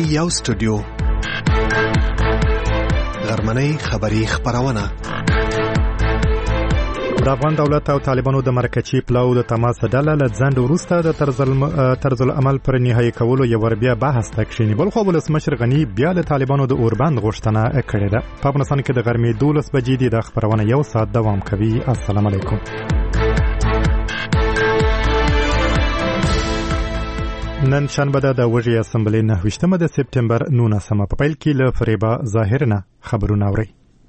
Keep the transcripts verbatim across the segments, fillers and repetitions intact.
یو سټوډیو غرمنۍ خبری خبرونه. د افغان دولت او طالبانو د مرکزي پلاو د تماس ډله له ځند وروسته د طرز العمل پر نهایی کولو یو ور بیا بحث تکشینی بل خو ولسمشر غنی بیا د طالبانو د اوربند غوښتنه کړې ده. په افغانستان کې د غرمې دولس بجې دي. د خبرونه یو ساعت دوام کوي. السلام علیکم. نن شنبه ده د وژې اسمبلی نهه ویشتمه د سپتمبر نولسمه. په پیل کې له فریبا ظاهرنه خبرونه اورئ.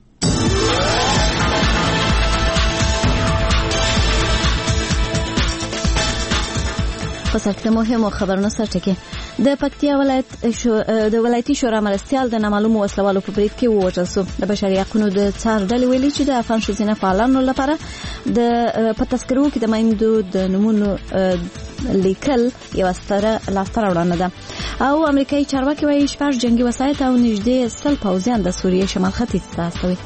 په سر کې مهمو خبرونو سره کې د پکتیا ولایت شو د ولایتي شورا مرستيال د نامعلومو وسلوالو په بریټ کې ووژل شو. د بشري حقوقو د څار ډلې ویلي چې د افغان ښځینه فعالانو لپاره د په تذکرو کې د مایندو د نمونو لیکل یو ستره لاسته راوړنه ده او امریکایي چارواکي وايي شپږ جنگي وسایط او نږدې سل پوځیان د سوریې شمال ختیځ ته استوي.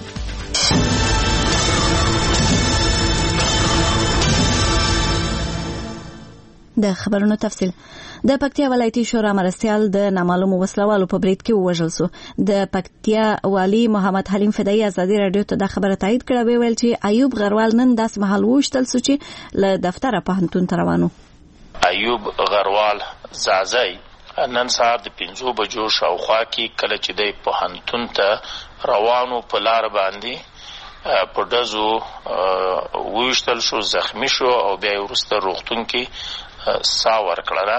د خبرونو تفصیل. د پکتیا ولایتي شورا مرستيال د نامعلومو وسلوالو په بریټ کې ووژل شو. د پکتیا والی محمد حلیم فدایي ازادي رادیو ته د خبره تایید کړه. ویل چې ایوب غروال نن داس محل وشتل سو چې له دفتر په هنتون روانو. ایوب غروال زازای نن سهار د پنځو بجو شاوخوا کې کله چې د په هنتون ته روانو په لار باندې په دزو وشتل شو، زخمی شو او بیا ورسته روغتون کې ساور کړه.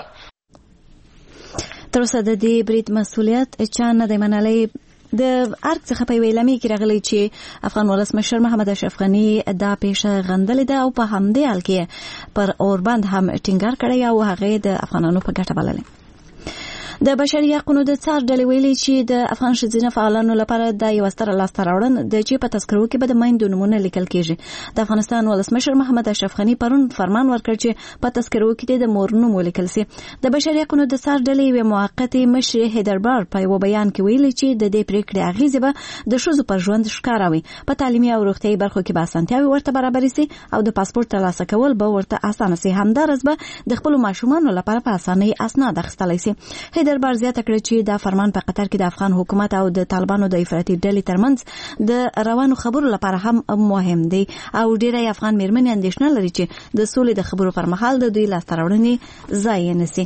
تر اوسه د دې بریټ مسولیت چا نه دی منلی. د ارګ څخه په ویلامي کې راغلی چې افغان ولسمشر محمد اشرف غنی دا پیښه غندلې ده او په همدې حال کې پر اوربند هم ټینګار کړی او هغه د افغانانو په ګټه بللې. د بشري حقوقو د څار ډلې ویلي چې د افغان ښځینه فعالانو لپاره د یو ستر لاسته راوړنه د چې په تذکرو کې به د مایندو نمونه لیکل کیږي. د افغانستان ولسمشر محمد اشرف غنی پرون فرمان ورکړ چې په تذکرو کې د مور نوم ولیکل شي. د بشري حقوقو د څار ډلې یو موقتی مشر هیدربار په یو بیان کې ویلي چې د دې پریکړې اغیزه به د ښځو پر ژوند ښکاروي. په تعلیمي او روغتیايي برخو کې به اسانتیاوي ورته برابر شي او د پاسپورت ترلاسه کول به ورته اسانه شي. همدارس به د خپل ماشومانو لپاره په اسانۍ اسناد اخیستلی شي. هیدربار زیاته کړه چې دا فرمان په قطر کې د افغان حکومت او د طالبانو د افراطي ډلې ترمنځ د روانو خبرو لپاره هم مهم دی او ډیری افغان میرمنې اندېښنه لري چې د سولې د خبرو پر مهال د دوی لاسته راوړنې ضایع نشي.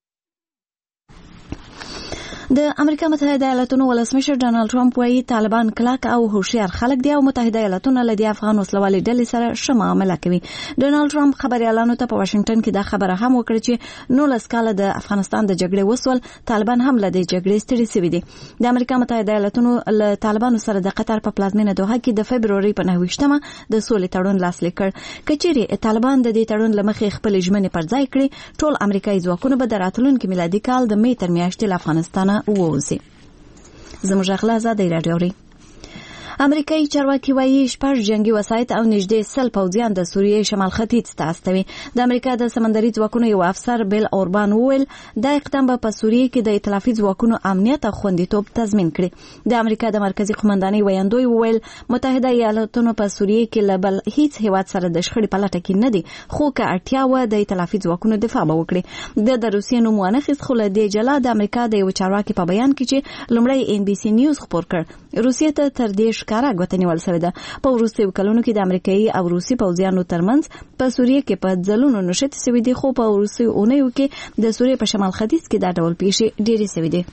د امریکا متحده ایالاتونو ولسمشر ډانلډ ټرمپ وايي طالبان کلک او هوښیار خلک دي او متحده ایالاتونه له دې افغان وسلوالې ډلې سره ښه معامله کوي. ډانلډ ټرمپ خبريالانو ته په واشنگټن کې دا خبره هم وکړه چې نولس کاله د افغانستان د جګړې وسول طالبان هم له دې جګړې ستړي شوي دي. د امریکا متحده ایالاتونو له طالبانو سره د قطر په پلازمینه دوحه کې د فبروري په نهه ویشتمه د سولې تړون لاسلیک کړ. کچېرې طالبان د دې تړون لمخې خپل ژمنې پر ځای کړې ټول امریکایي ځواکونه به د راتلونکي میلادي کال د مې تر میاشتې له افغانستانه ووځي. زموږ اخلا ازادي رادیو. امریکایي چارواکي وايي شپږ جنگي وسایط او نږدې سل پوځیان د سوریې شمال ختیځ ته استوي. د امریکا د سمندري ځواکونو یو افسر بیل اوربان وویل دا اقدام به په سوریې کې د ائتلافي ځواکونو امنیت او خوندیتوب تضمین کړي. د امریکا د مرکزی قومندانۍ ویاندوی وویل متحده ایالاتونو په سوریې کې له بل هیڅ هیواد سره د شخړې په لټه کې نه دي خو که اړتیا و د ائتلافي ځواکونو دفاع به وکړي. د د روسیې نوم وانخیست خو له دې جلا د امریکا د یو چارواکي په بیان کې چې لومړی ان بي سي نیوز خبر کړ روسیې ته تر دې ښکارا غوښتنې ول شوې ده. په وروستیو کلونو کې د امریکایي او روسي پوځیانو ترمنځ په سوریې کې په ځلونو نښتې شوې دي خو په وروستیو اونیو کې د سوریې په شمال ختیځ کې دا ډول پیښې ډېرې شوې دي.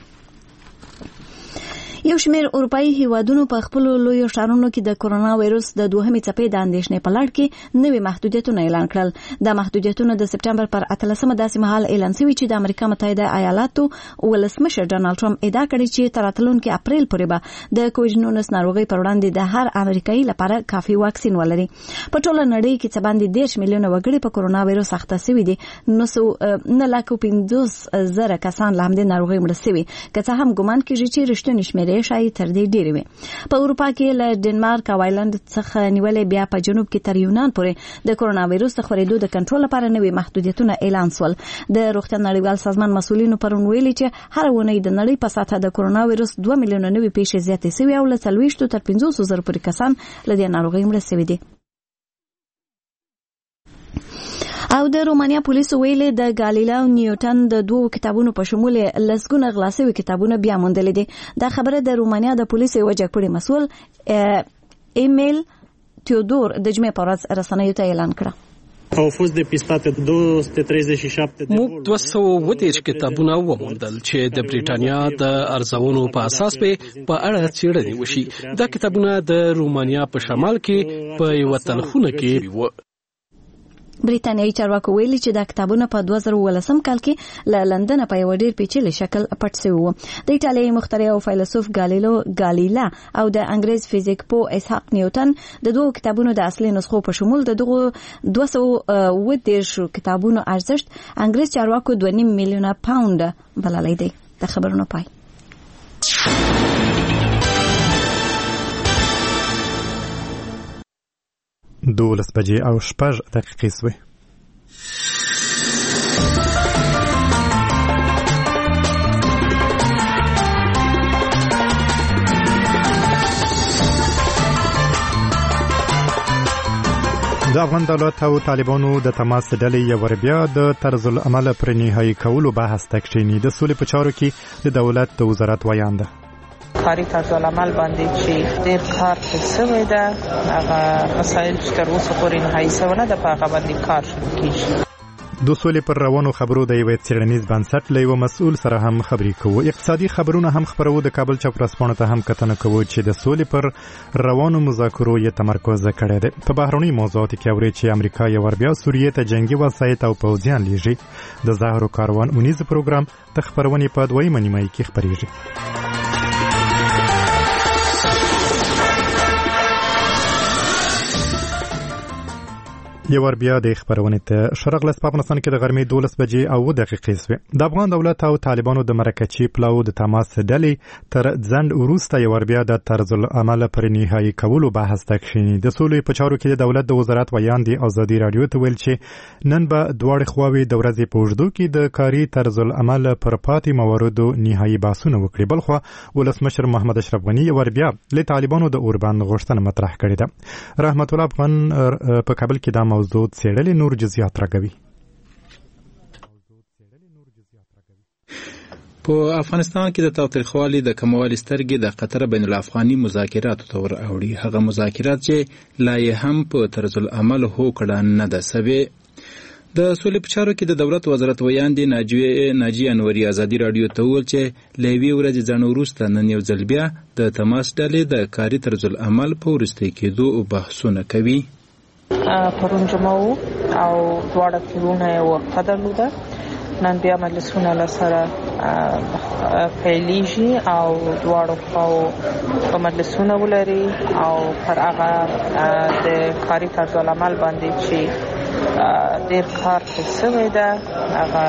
یو شمېر اروپایي هیوادونو په خپل لوی ښارونو کې د کورونا وایرس د دوهمې څپې د اندېښنې په لړ کې نوي محدودیتونه اعلان کړل. د محدودیتونو د سپټمبر پر اتلسمه داسې مهال اعلان شوي چې د امریکا متحده ایالاتو ولسمشر ډانلډ ټرمپ ادعا کړې چې تر راتلونکي اپریل پورې به د کووډ نولس ناروغۍ پر وړاندې د هر امریکایي لپاره کافي واکسین ولري. په ټوله نړۍ کې څه باندې دېرش میلیونه وګړي په کورونا وایرس اخته شوي دي. نو نه لاکو پنځوس زره کسان له همدې ناروغۍ مړه شوي که څه هم ګمان کېږي چې رښتونې شمېرې شاید تر دې ډېرې وي. په اروپا کې له ډنمارک او آیلند څخه نیولې بیا په جنوب کې تر یونان پورې د کورونا وایرس د خپرېدو د کنټرول لپاره نوي محدودیتونه اعلان شول. د روغتیا نړیوال سازمان مسؤلینو پرون ویلي چې هر ونې د نړۍ په سطحه د کورونا وایرس دوه میلیونه نوي پیښې زیاتې شوي او له څلوېښتو تر پنځوسو زرو پورې کسان له دې ناروغۍ مړه شوي دي. او د رومانیا پولیسو ویلي د ګالیلا نیوټن د دوو کتابونو په شمول لسګونه غلا شوي کتابونه بیا موندلي دي. دا خبره د رومانیا د پولیسو یو جګپړی مسؤل ایمیل تیودور د جمعې په ورځ رسنیو ته اعلان کړ. au fost depistate două sute treizeci și șapte de موږ دوه سوه اووه دېرش کتابونه وموندل چې د بریټانیا د ارزونو په اساس په اړه څېړنې وشي. دا کتابونه د رومانیا په شمال کې په یوه تلخونه کې وو. بریټانیایي چارواکو ویلي چې دا کتابونه په دوه زره اوولسم کال کې له لندن په یو ډېر پیچلي شکل پټ شوي وو. د ایټالیایي مخترع او فیلسوف ګالیلو ګالیلا او د انګریز فزیک پوه اسحاق نیوټن د دوو کتابونو د اصلي نسخو په شمول د دغو دوه سوه اووه دېرش کتابونو ارزښت انګریز چارواکو دوه نیم میلیونه پاونډ بللی دی. د خبرونو پای. دولس بجې او شپږ دقیقې سوې. د افغان دولت او طالبانو د تماس ډلې یو بیا د طرز العمل پر نهایی کولو بحث ته کښیني. د سولې په چارو کې د دولت د وزارت ویان ده. کاری طرز العمل باندې چې ډېر کار شوی ده، هغه مسایل چې تر اوسه پورې نهایي شوی نه ده، په هغه باندې کار شروع کېږي. د سولې پر روانو خبرو د یوه څېړنیز بنسټ له یوه مسؤل سره هم خبرې کوو. اقتصادي خبرونه هم خپرو. د کابل چوک ورځپاڼو ته هم کتنه کوو چې د سولې پر روانو مذاکرو یې تمرکز کړی دی. په بهرني موضوعاتو کې اوري چې امریکا یو ور بیا سوریې ته جنگي وسایط او پوځیان لیږي. د زهرو کاروان اونیز پروګرام د خبرونې په دویمه نیمایي کې خپریږي. یو ور بیا د خبرونه ته شرغلس په افغانستان کې د غرمې دولس بجې او دقیقې سوې. د افغان دولت او طالبانو د مرکچی پلاو د تماس ډلې تر ځند وروسته یو ور بیا د طرز العمل پر نهایی کولو بحث ته کښیني. د سولې په چارو کې د دولت د وزارت ویان دی ازادي رادیو ته ویل چې نن به دواړه خواوې د ورځې په اوږدو کې د کاري طرز العمل پر پاتې مواردو نهایی بحثونه وکړي. بلخو ولسمشر محمد اشرف غنی یو ور بیا له طالبانو د اوربند غوښتنه مطرح کړې ده. رحمت الله افغان په کابل کې د موضوع څېړلې نور جزئیات راکوي. په افغانستان کې د تاوتریخوالي د کموالي سترګې د قطر بین الافغاني مذاکراتو ته ور اوړي. هغه مذاکرات چې لا یې هم په طرز العمل هوکړه نه ده سوې. د سولې په چارو کې د دولت وزارت ویاندې ناجیه انوري ازادي رادیو ته وویل چې له یوې ورځې ځنډ وروسته نن یو ځل بیا د تماس ډلې د کاري طرز العمل په وروستي کېدو بحثونه کوي. پرون جمعه او دواړه ټیمونه یې وقفه درلوده. نن بیا مجلسونه له سره پیلیږي او دواړو خواو په مجلسونه ولري او پر هغه د کاري طرز العمل باندې چې ډېر کار شوی ده، هغه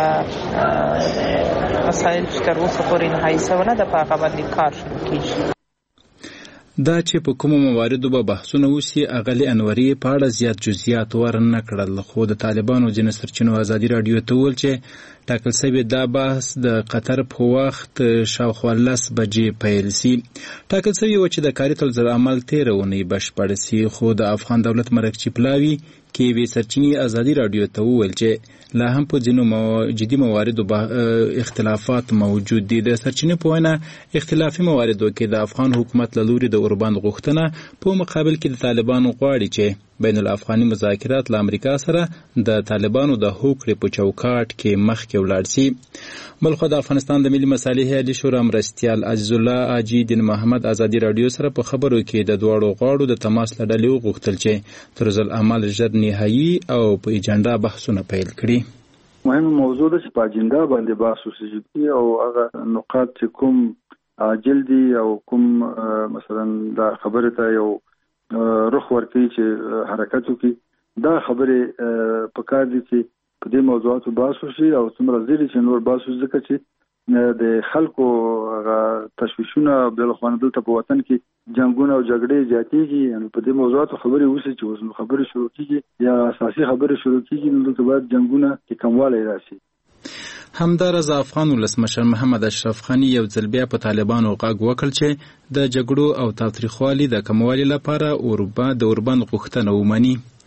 مسایل چې تر اوسه پورې نهایي شوی نه ده، په هغه باندې کار شروع کېږي. دا چې په کومو مواردو به بحثونه وشي اغلې انوري په اړه زیات جزئیات ورنه کړل. خو د طالبانو ځینې سرچینو ازادي رادیو ته وویل چې ټاکل شوی دا بحث د قطر په وخت شاوخوا لس بجې پیل سي. ټاکل شوی و چې د کاري طرز العمل تېره اونۍ بشپړ سي. خو د افغان دولت مرکچی پلاوي کې یوې سرچینې ازادي رادیو ته وویل چې لا هم په ځینو جدي مواردو اختلافات موجود دي. د سرچینې په وینا اختلافي مواردو کې د افغان حکومت له لوري د اوربند غوښتنه په مقابل کې د طالبانو غواړي چې بین الافغاني مذاکرات له امریکا سره د طالبانو د هوکړې په چوکاټ کې مخکې ولاړ سي. بلخو د افغانستان د ملي مصالحې عالي شورا مرستیال عزیز الله حاجي دین محمد ازادي رادیو سره په خبرو کې د دواړو غواړو د تماس له ډلې وغوښتل چې طرز العمل ژر نهایي او په ایجنډا بحثونه پیل کړي. مهمه موضوع ده چې په اجنډا باندې بحث وشي او هغه نقاط چې کوم عاجل دي او کوم مثلا دا خبره ته یو رخ ورکوي چې حرکت وکړي، دا خبرې په کار دي چې په دې موضوعاتو بحث وشي او څومره زیری چې نور بحث وشي، ځکه چې د خلکو تشویشونه بل خو نه دلته په وطن کې جنگونه او جګړې زیاتېږي. یعنې په دې موضوعاتو خبرې وشي چې اوس نو خبرې شروع کېږي یا اساسي خبرې شروع کېږي، نو دلته باید جنگونه کې کموالی راشي. همدارز افغان ولسمشر محمد اشرف غنی یو ځل بیا په طالبانو غږ وکړ چې د جګړو او تاوتریخوالي د کموالي لپاره اوربا د اوربند غوښتنه ومني.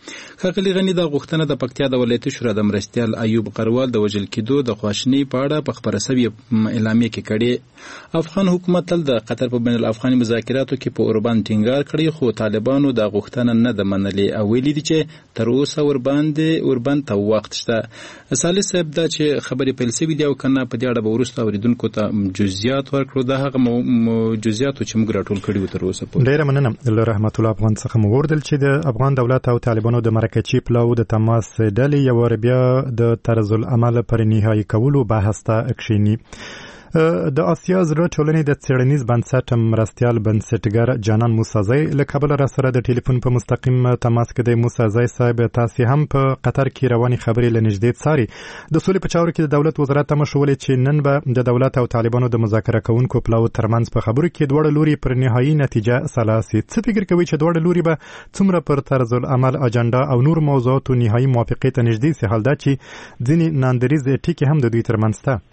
ښاغلي غني دا غوښتنه د پکتیا د ولایتي شورا د مرستیال ایوب قروال د وژل کېدو د خواشینۍ په اړه په خبره سوي اعلامیه کې کړې. افغان حکومت تل د قطر په بین الافغاني مذاکراتو کې په اوربند ټینګار کړی، خو طالبانو دا غوښتنه نه ده منلې او ویلي دي چې تر اوسه ورباندې اوربند ته وخت شته. صالح صاحب دا چې خبرې پیل سوي دي او کنه په دې اړه به وروسته اورېدونکو ته جزئیات ورکړو. دا هغه جزئیاتو چې موږ راټول کړي وو تر اوسه پورې. ډېره مننه له رحمت الله افغان څخه مو وردل چې د افغان دولت او طالبانو د مرکچي پلاو د تماس ډلې یو ور بیا د طرز العمل پر نهایی کولو بحث ته کښینی. د آسیا زړه ټولنې د څېړنیز بنسټ مرستیال بنسټګر جانان موسازی له کابل را سره د ټلیفون په مستقیم تماس کې د موسازی صاحب تاسو هم په قطر کې رواني خبرې لنږدې څاري. د سولې په چارو کې د دولت وزارت هم شولې چې نن به د دولت او طالبانو د مذاکره کوونکو پلاو ترمنځ په خبرو کې دوړ لوري پر نهایی نتیجه سلاسي. څه فکر کوي چې دوړ لوري به څومره پر طرز العمل اجنډا او نور موضوعات نهایی موافقه ته نږدې سي، حال دا چې ځینې ناندریز ټکی هم د دوی ترمنځ ته؟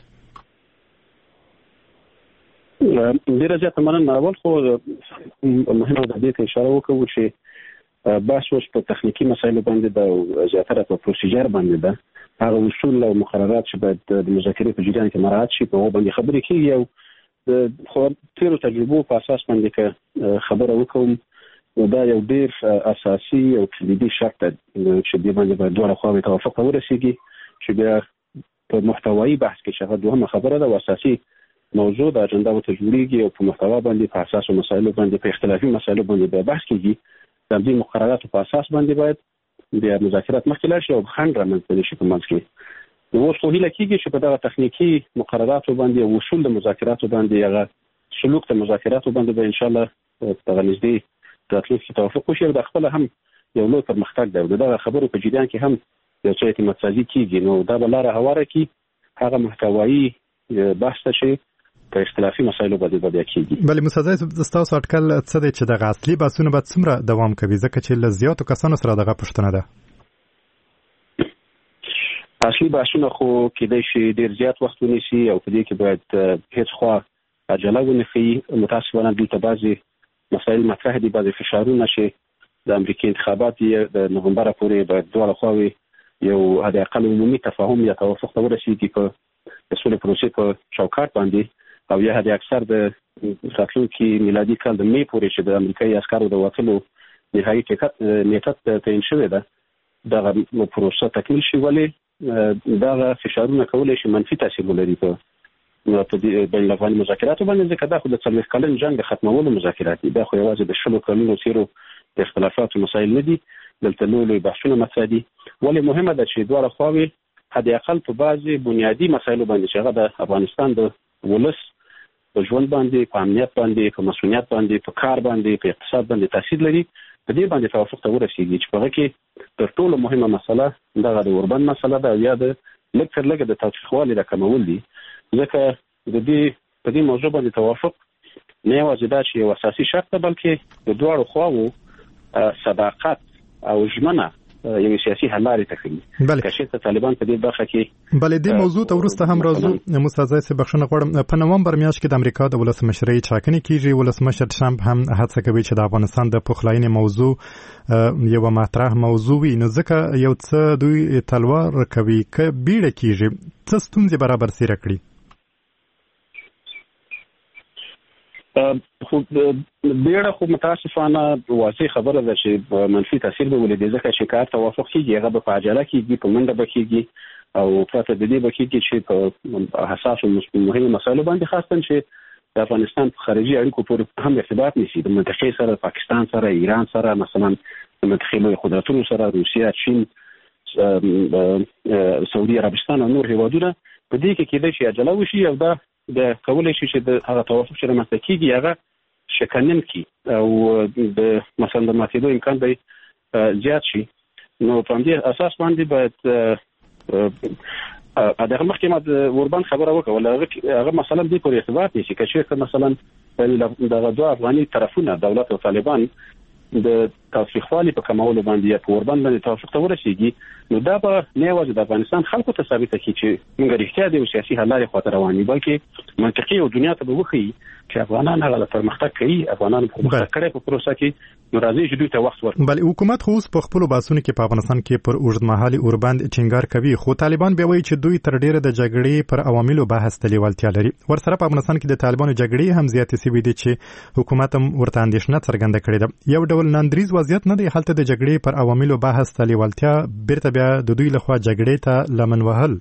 ډیره زیاته مننه. اول خو مهمه ده دې ته اشاره وکړو چې بحث اوس په تخنیکي مسایلو باندې ده او زیاتره په پروسیجر باندې ده. هغه اصول او مقررات چې باید د مذاکرې په جریان کې مراعات شي په هغه باندې خبرې کېږي او د خو تیرو تجربو په اساس باندې که خبره وکړم نو دا یو ډېر اساسي او کلیدي شرط دی چې دې باندې باید دواړه خواوې توافق ته ورسېږي چې بیا په محتوایي بحث کې چې هغه دوهمه خبره ده او اساسي موضوع د اجنډا ته جوړیږي او په محتوا باندې په اساسو مسایلو باندې په اختلافي مسایلو باندې به بحث کیږي. د دې مقرراتو په اساس باندې باید د مذاکرات مخکې لاړ شي او خنډ رامنځته شي په منځ کې. نو اوس خو هیله کیږي چې په دغه تخنیکي مقرراتو باندې او اصول د مذاکراتو باندې هغه سلوک د مذاکراتو باندې به ان شاء الله په نږدې راتلونکي توافق وشي او د خپل هم یو لوی پرمختګ دی. دغه خبرو په جریان کې هم یو څه اعتماد سازي کیږي نو دا به لاره هواره کی هغه محتوایي بحث شي په اختلافي مسایلو باندې باندې کیږي. بلې مسازای تاسو اټکل څه دی چې د اصلي بحثونو به څومره دوام کوي ځکه چې له زیاتو کسانو سره دغه پوښتنه ده؟ اصلي بحثونه خو کېدای شي ډېر زیات وخت ونیسي او په دې کې باید هیڅ خوا عجله ونه ښیي. متاسفانه دلته بعضې مسایل مطرح دي، بعضې فشارونه چې د امریکا انتخابات یې د نومبر پورې باید دواړه خواوې یو حد اقل عمومي تفاهم یا توافق ته ورسېږي په د سولې پروسې په چوکاټ باندې او یا حد اکثر د راتلونکي میلادي کال د می پورې چې د امریکایي عسکرو د وتلو نهایي نیټه تعیین شوې ده دغه پروسه تکمیل شي. ولې دغه فشارونه کولی شي منفي تاثیر ولري په بین الافغاني مذاکراتو باندې ځکه دا خو د څلوېښت کلن جنګ د ختمولو مذاکرات دي. دا خو یوازې د شلو کلونو تېرو د اختلافاتو مسایل نه دي، دلته لوی لوی بحثونه مطرح دي. ولې مهمه ده چې دواړه خواوې حد اقل په بعضې بنیادي مسایلو باندې چې هغه د افغانستان د ولس په ژوند باندې، په امنیت باندې، په مسؤلیت باندې، په کار باندې، په اقتصاد باندې تاثیر لري، په دې باندې توافق ته ورسېږي چې په هغه کې تر ټولو مهمه مسله دغه د اوربند مسله ده او یا د لږ تر لږه د تاوتریخوالي راکمول دي. ځکه د دې په دې موضوع باندې توافق نه یوازې دا چې یو اساسي شرط ده بلکې د دواړو خواوو صداقت او ژمنه یو سیاسي حل لارې ته ښیي. که چېرته طالبان په دې برخه کې بلې دې موضوع ته وروسته هم راځو. موسازی صاحب بخښنه غواړم، په نومبر میاشت کې د امریکا د ولسمشرۍ ټاکنې کېږي. ولسمشر ټرمپ هم هڅه کوي چې د افغانستان د پخلاینې موضوع یوه مطرح موضوع وي، نو ځکه یو څه دوی تلوار کوي که بیړه کېږي څه ستونزې برابر سیره کړي. خو بیړه خو متاسفانه واضح خبره ده چې منفي تاثیر به ولري ځکه چې کار توافق کېږي هغه به په عجله کېږي، په منډه به کېږي او پرته د دې به کېږي چې په حساسو مهمو مسایلو باندې خاصه چې د افغانستان په خارجي اړیکو پورې هم ارتباط نیسي، د منطقې سره، پاکستان سره، ایران سره، مثلا د منطقې لوی قدرتونو سره، روسیه، چین، سعودي عربستان او نور هیوادونه، په دې کې کېدای شي عجله وشي او دا د کولای شي چې د هغه توافق چې رامنځته کېږي هغه شکنن کړي او د مثلا د ماتېدو امکان به زیات شي. نو په همدې اساس باندې باید دغه مخکې ما د اوربند خبره وکړه، هغه مثلا دې پورې ارتباط نیسي که چېرته مثلا دغه دوه افغاني طرفونه دولت او طالبان د تاوتریخوالي په کمولو باندې په اوربند باندې توافق ته ورسیږي نو دا به نه یوازې د افغانستان خلکو ته ثابته کړي چې موږ رښتیا د سیاسي حل لارې خواته روان یو بلکې منطقي او دنیا ته به وښیي چې افغانان هغه پرمختګ کوي افغانان پرمختګ کوي په پروسه کې نو راځي چې دوی ته وخت ورکړي. بل حکومت خو اوس په خپل باسونو کې په افغانستان کې پر اوږدمهالي اوربند ټینګار کوي خو طالبان به وایي چې دوی تر ډیره د جګړې پر عواملو بحث ته لیوالتیا لري. ورسره په افغانستان کې د طالبانو جګړې هم زیاتې شوې دي چې حکومت هم ورته اندېښنه څرګنده کړې ده. یو ډول ناندریز وضعیت نه دی هلته د جګړې پر عواملو بحث ته لیوالتیا بیرته بیا د دوی لخوا جګړې ته لمن وهل.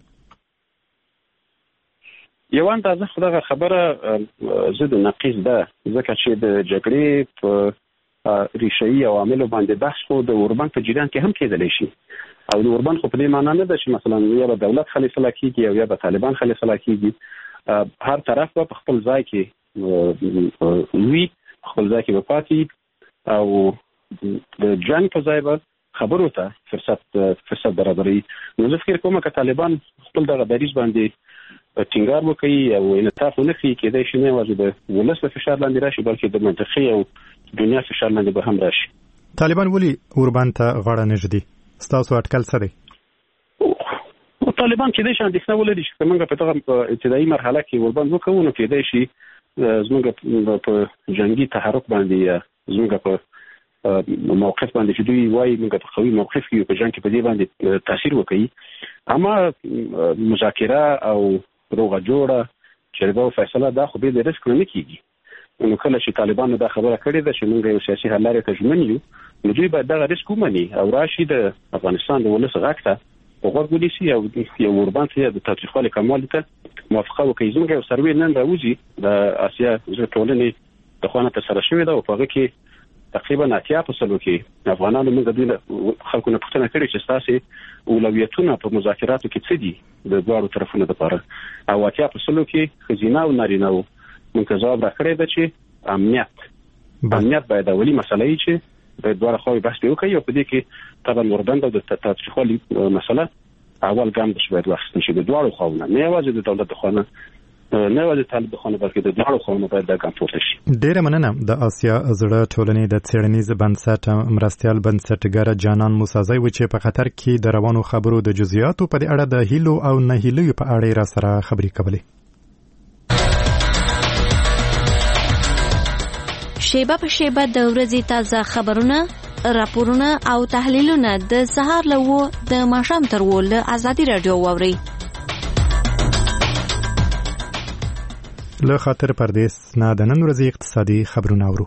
یو اندازه خدغه خبره زه د نقیض ده ځکه چې د جګړې په ریشه‌ای عواملو باندې بحث خو د اوربند په جریان کې هم کېدلی شي او د اوربند خو په دې معنی نه ده چې مثلا یا به دولت خلیفه کېږي او یا به طالبان خلیفه کېږي هر طرف په خپل ځای کې وي خپل ځای کې به پاتې او د جنګ په ځای به خبرو ته فرصت فرصت برابري. نو زه فکر کوم چې طالبان خپل دغه دریځ باندې ټینګار وکړي او انعطاف ونه کړي کېدای شي نه یوازې د ولس په فشار لاندې راشي بلکې د منطقي او دنیا فشار لاندې به هم راشي. طالبان ولې اوربند ته غاړه نه ږدي؟ ستاسو اټکل څه دی؟ طالبان کېدای شي اندېښنه ولري چې موږ په دغه ابتدایي مرحله کې اوربند وکړو نو کېدای شي زموږ په جنگي تحرک باندې زموږ په موقف باندې چې دوی وایي موږ په قوي موقف کې په جنگ کې په دې باندې تاثیر وکړي اما مذاکره او روغه جوړه چې دا فیصله دا خو به د رسک نه کیږي نو کله چې طالبانو دا خبره کړې ده چې موږ یو سیاسي حل لري تجمن یو نو دوی باید دا رسک ومني او راشي د افغانستان د ولس غږ ته وګورګلی سي او یو اوربند ته د تاریخي کمال ته موافقه وکړي. زموږ یو سروې نن راوځي د اسیا د ټولنې د خوانه تر سره شوې ده او په هغه کې تقریبا اتیا په سلو کې افغانانو موږ د خلکو نه پوښتنه کړې چې تاسو اولویتونه په مذاکراتو کې څه دي د دوه طرفونو لپاره او اتیا په سلو کې خزینه او نارینه او موږ ځواب راکړی دی چې امنیت امنیت باید اولی مسله وي چې د دوه خواوې بحث وکړي او په دې کې طبعا اوربند او د تاریخي مسله اول ګام د شوید واخیستل شي د دوه خواونه نه یوازې د دولت خواونه نه یوازې طالب خواونه بلکې د دوه خواونه باید دا ګام پورته شي. ډیره مننه د آسیا زړه ټولنې د څېړنیز بنسټ مرستیال بنسټګر جانان موسازی و چې په خطر کې د روانو خبرو د جزئیاتو په اړه د هیلو او نه هیلو په اړه را سره خبرې کولې. شیبه په شیبه د ورځې تازه خبرونه راپورونه او تحلیلونه د سهار له و د ماښام تر و له ازادي رادیو واوري. له خاطر پردیس نه د نن ورځې اقتصادي خبرونه اورو.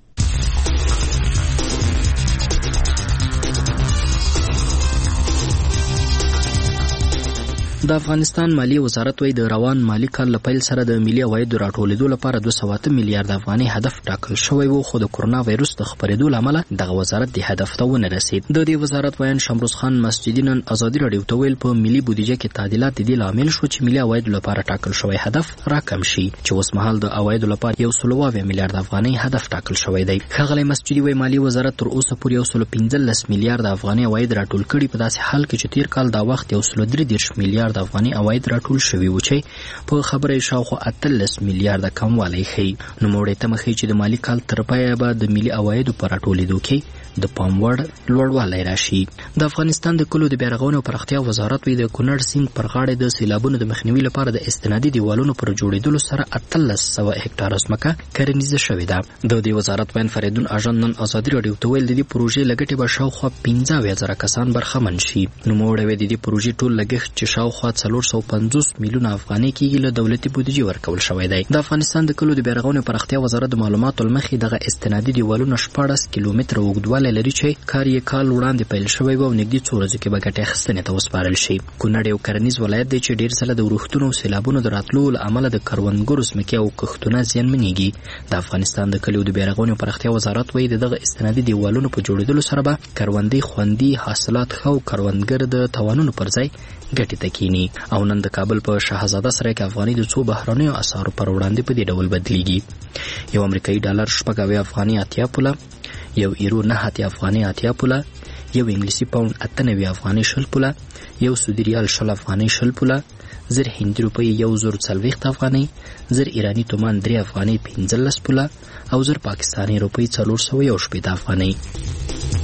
د افغانستان مالی وزارت وایي د روان مالی کال له پیل سره د ملي عوایدو راټولېدو لپاره دوه سوه اته میلیارډ افغانۍ هدف ټاکل شوی و خو د کرونا وایرس د خپرېدو له امله دغه وزارت د هدف ته ونه رسید. د دې وزارت وایي شمروز خان مسجدي نن ازادي رادیو ته ویل په ملي بودیجه کې تعدیلات د دې لامل شو چې ملي عوایدو لپاره ټاکل شوی هدف راکم شي چې اوس مهال د عوایدو لپاره یو سل اووه میلیارډ افغانۍ هدف ټاکل شوی دی. ښاغلی مسجدي وایي مالی وزارت تر اوسه پورې یو سل پنځلس میلیارډ افغانۍ عواید راټول کړي په داسې حال کې چې تیر کال دا وخت یو سل درې دېرش میلیارډ افغانۍ عواید راټول شوی و چې په خبره شاوخوا اتلس میلیارډ کموالی ښیي. نوموړی تمه ښیي چې د مالي کال تر پایه به د ملي عوایدو په راټولېدو کې د پام وړ لوړوالی راشي. د افغانستان د کلو د بیارغونې او پراختیا وزارت وایي د کونړ سیند پر غاړې د سیلابونو د مخنیوي لپاره د استنادي دیوالونو پر جوړېدلو سره اتلس سوه هکټاره ځمکه کرنیزه شوې ده. د دې وزارت ویاند فریدون اژان نن ازادي راډیو ته ویل د دې پروژې له ګټې به شاوخوا پنځه اویا زره کسان برخمن شي. نوموړی وایي د دې پروژې ټول لګښت چې شاوخوا څلور سوه پنځوس میلیونه افغانۍ کېږي له دولتي بودیجې ورکول شوی دی. د افغانستان د کلو د بیارغونې او پراختیا وزارت د معلوماتو له مخې دغه استنادي دیوالونه شپاړس کیلومتره اوږدوالی لري چې کار یې کال وړاندې پیل شوی و او نږدې څو ورځو کې به ګټې اخیستنې ته وسپارل شي. کونړ یو کرنیز ولایت دی چې ډېر ځله د ورښتونو او سیلابونو د راتلو له امله د کروندګرو ځمکې او کښتونه زیانمنېږي. د افغانستان د کلیو د بیارغونې او پراختیا وزارت وایي د دغه استنادي دیوالونو په جوړېدلو سره به کروندې خوندي، حاصلات ښه او کروندګر د تاوانونو پر ځای ګټې ته کینی. او نن د کابل په شاهزاده سرای کې افغانۍ د څو بهرنیو اسعارو پر وړاندې په دې ډول بدلیږي. یو امریکایي ډالر شپږ اویا افغانۍ اتیا پوله، یو ایرو نه اتیا افغانۍ اتیا پوله، یو انګلیسي پاوند اته نوي افغانۍ شل پوله، یو سعودي ریال شل افغانۍ شل پوله، زر هندي روپۍ یو زر څلوېښت افغانۍ، زر ایراني تومان درې افغانۍ پنځلس پوله او زر پاکستاني روپۍ څلور سوه یو شپېته افغانۍ.